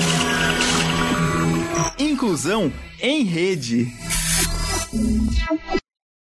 Inclusão em Rede.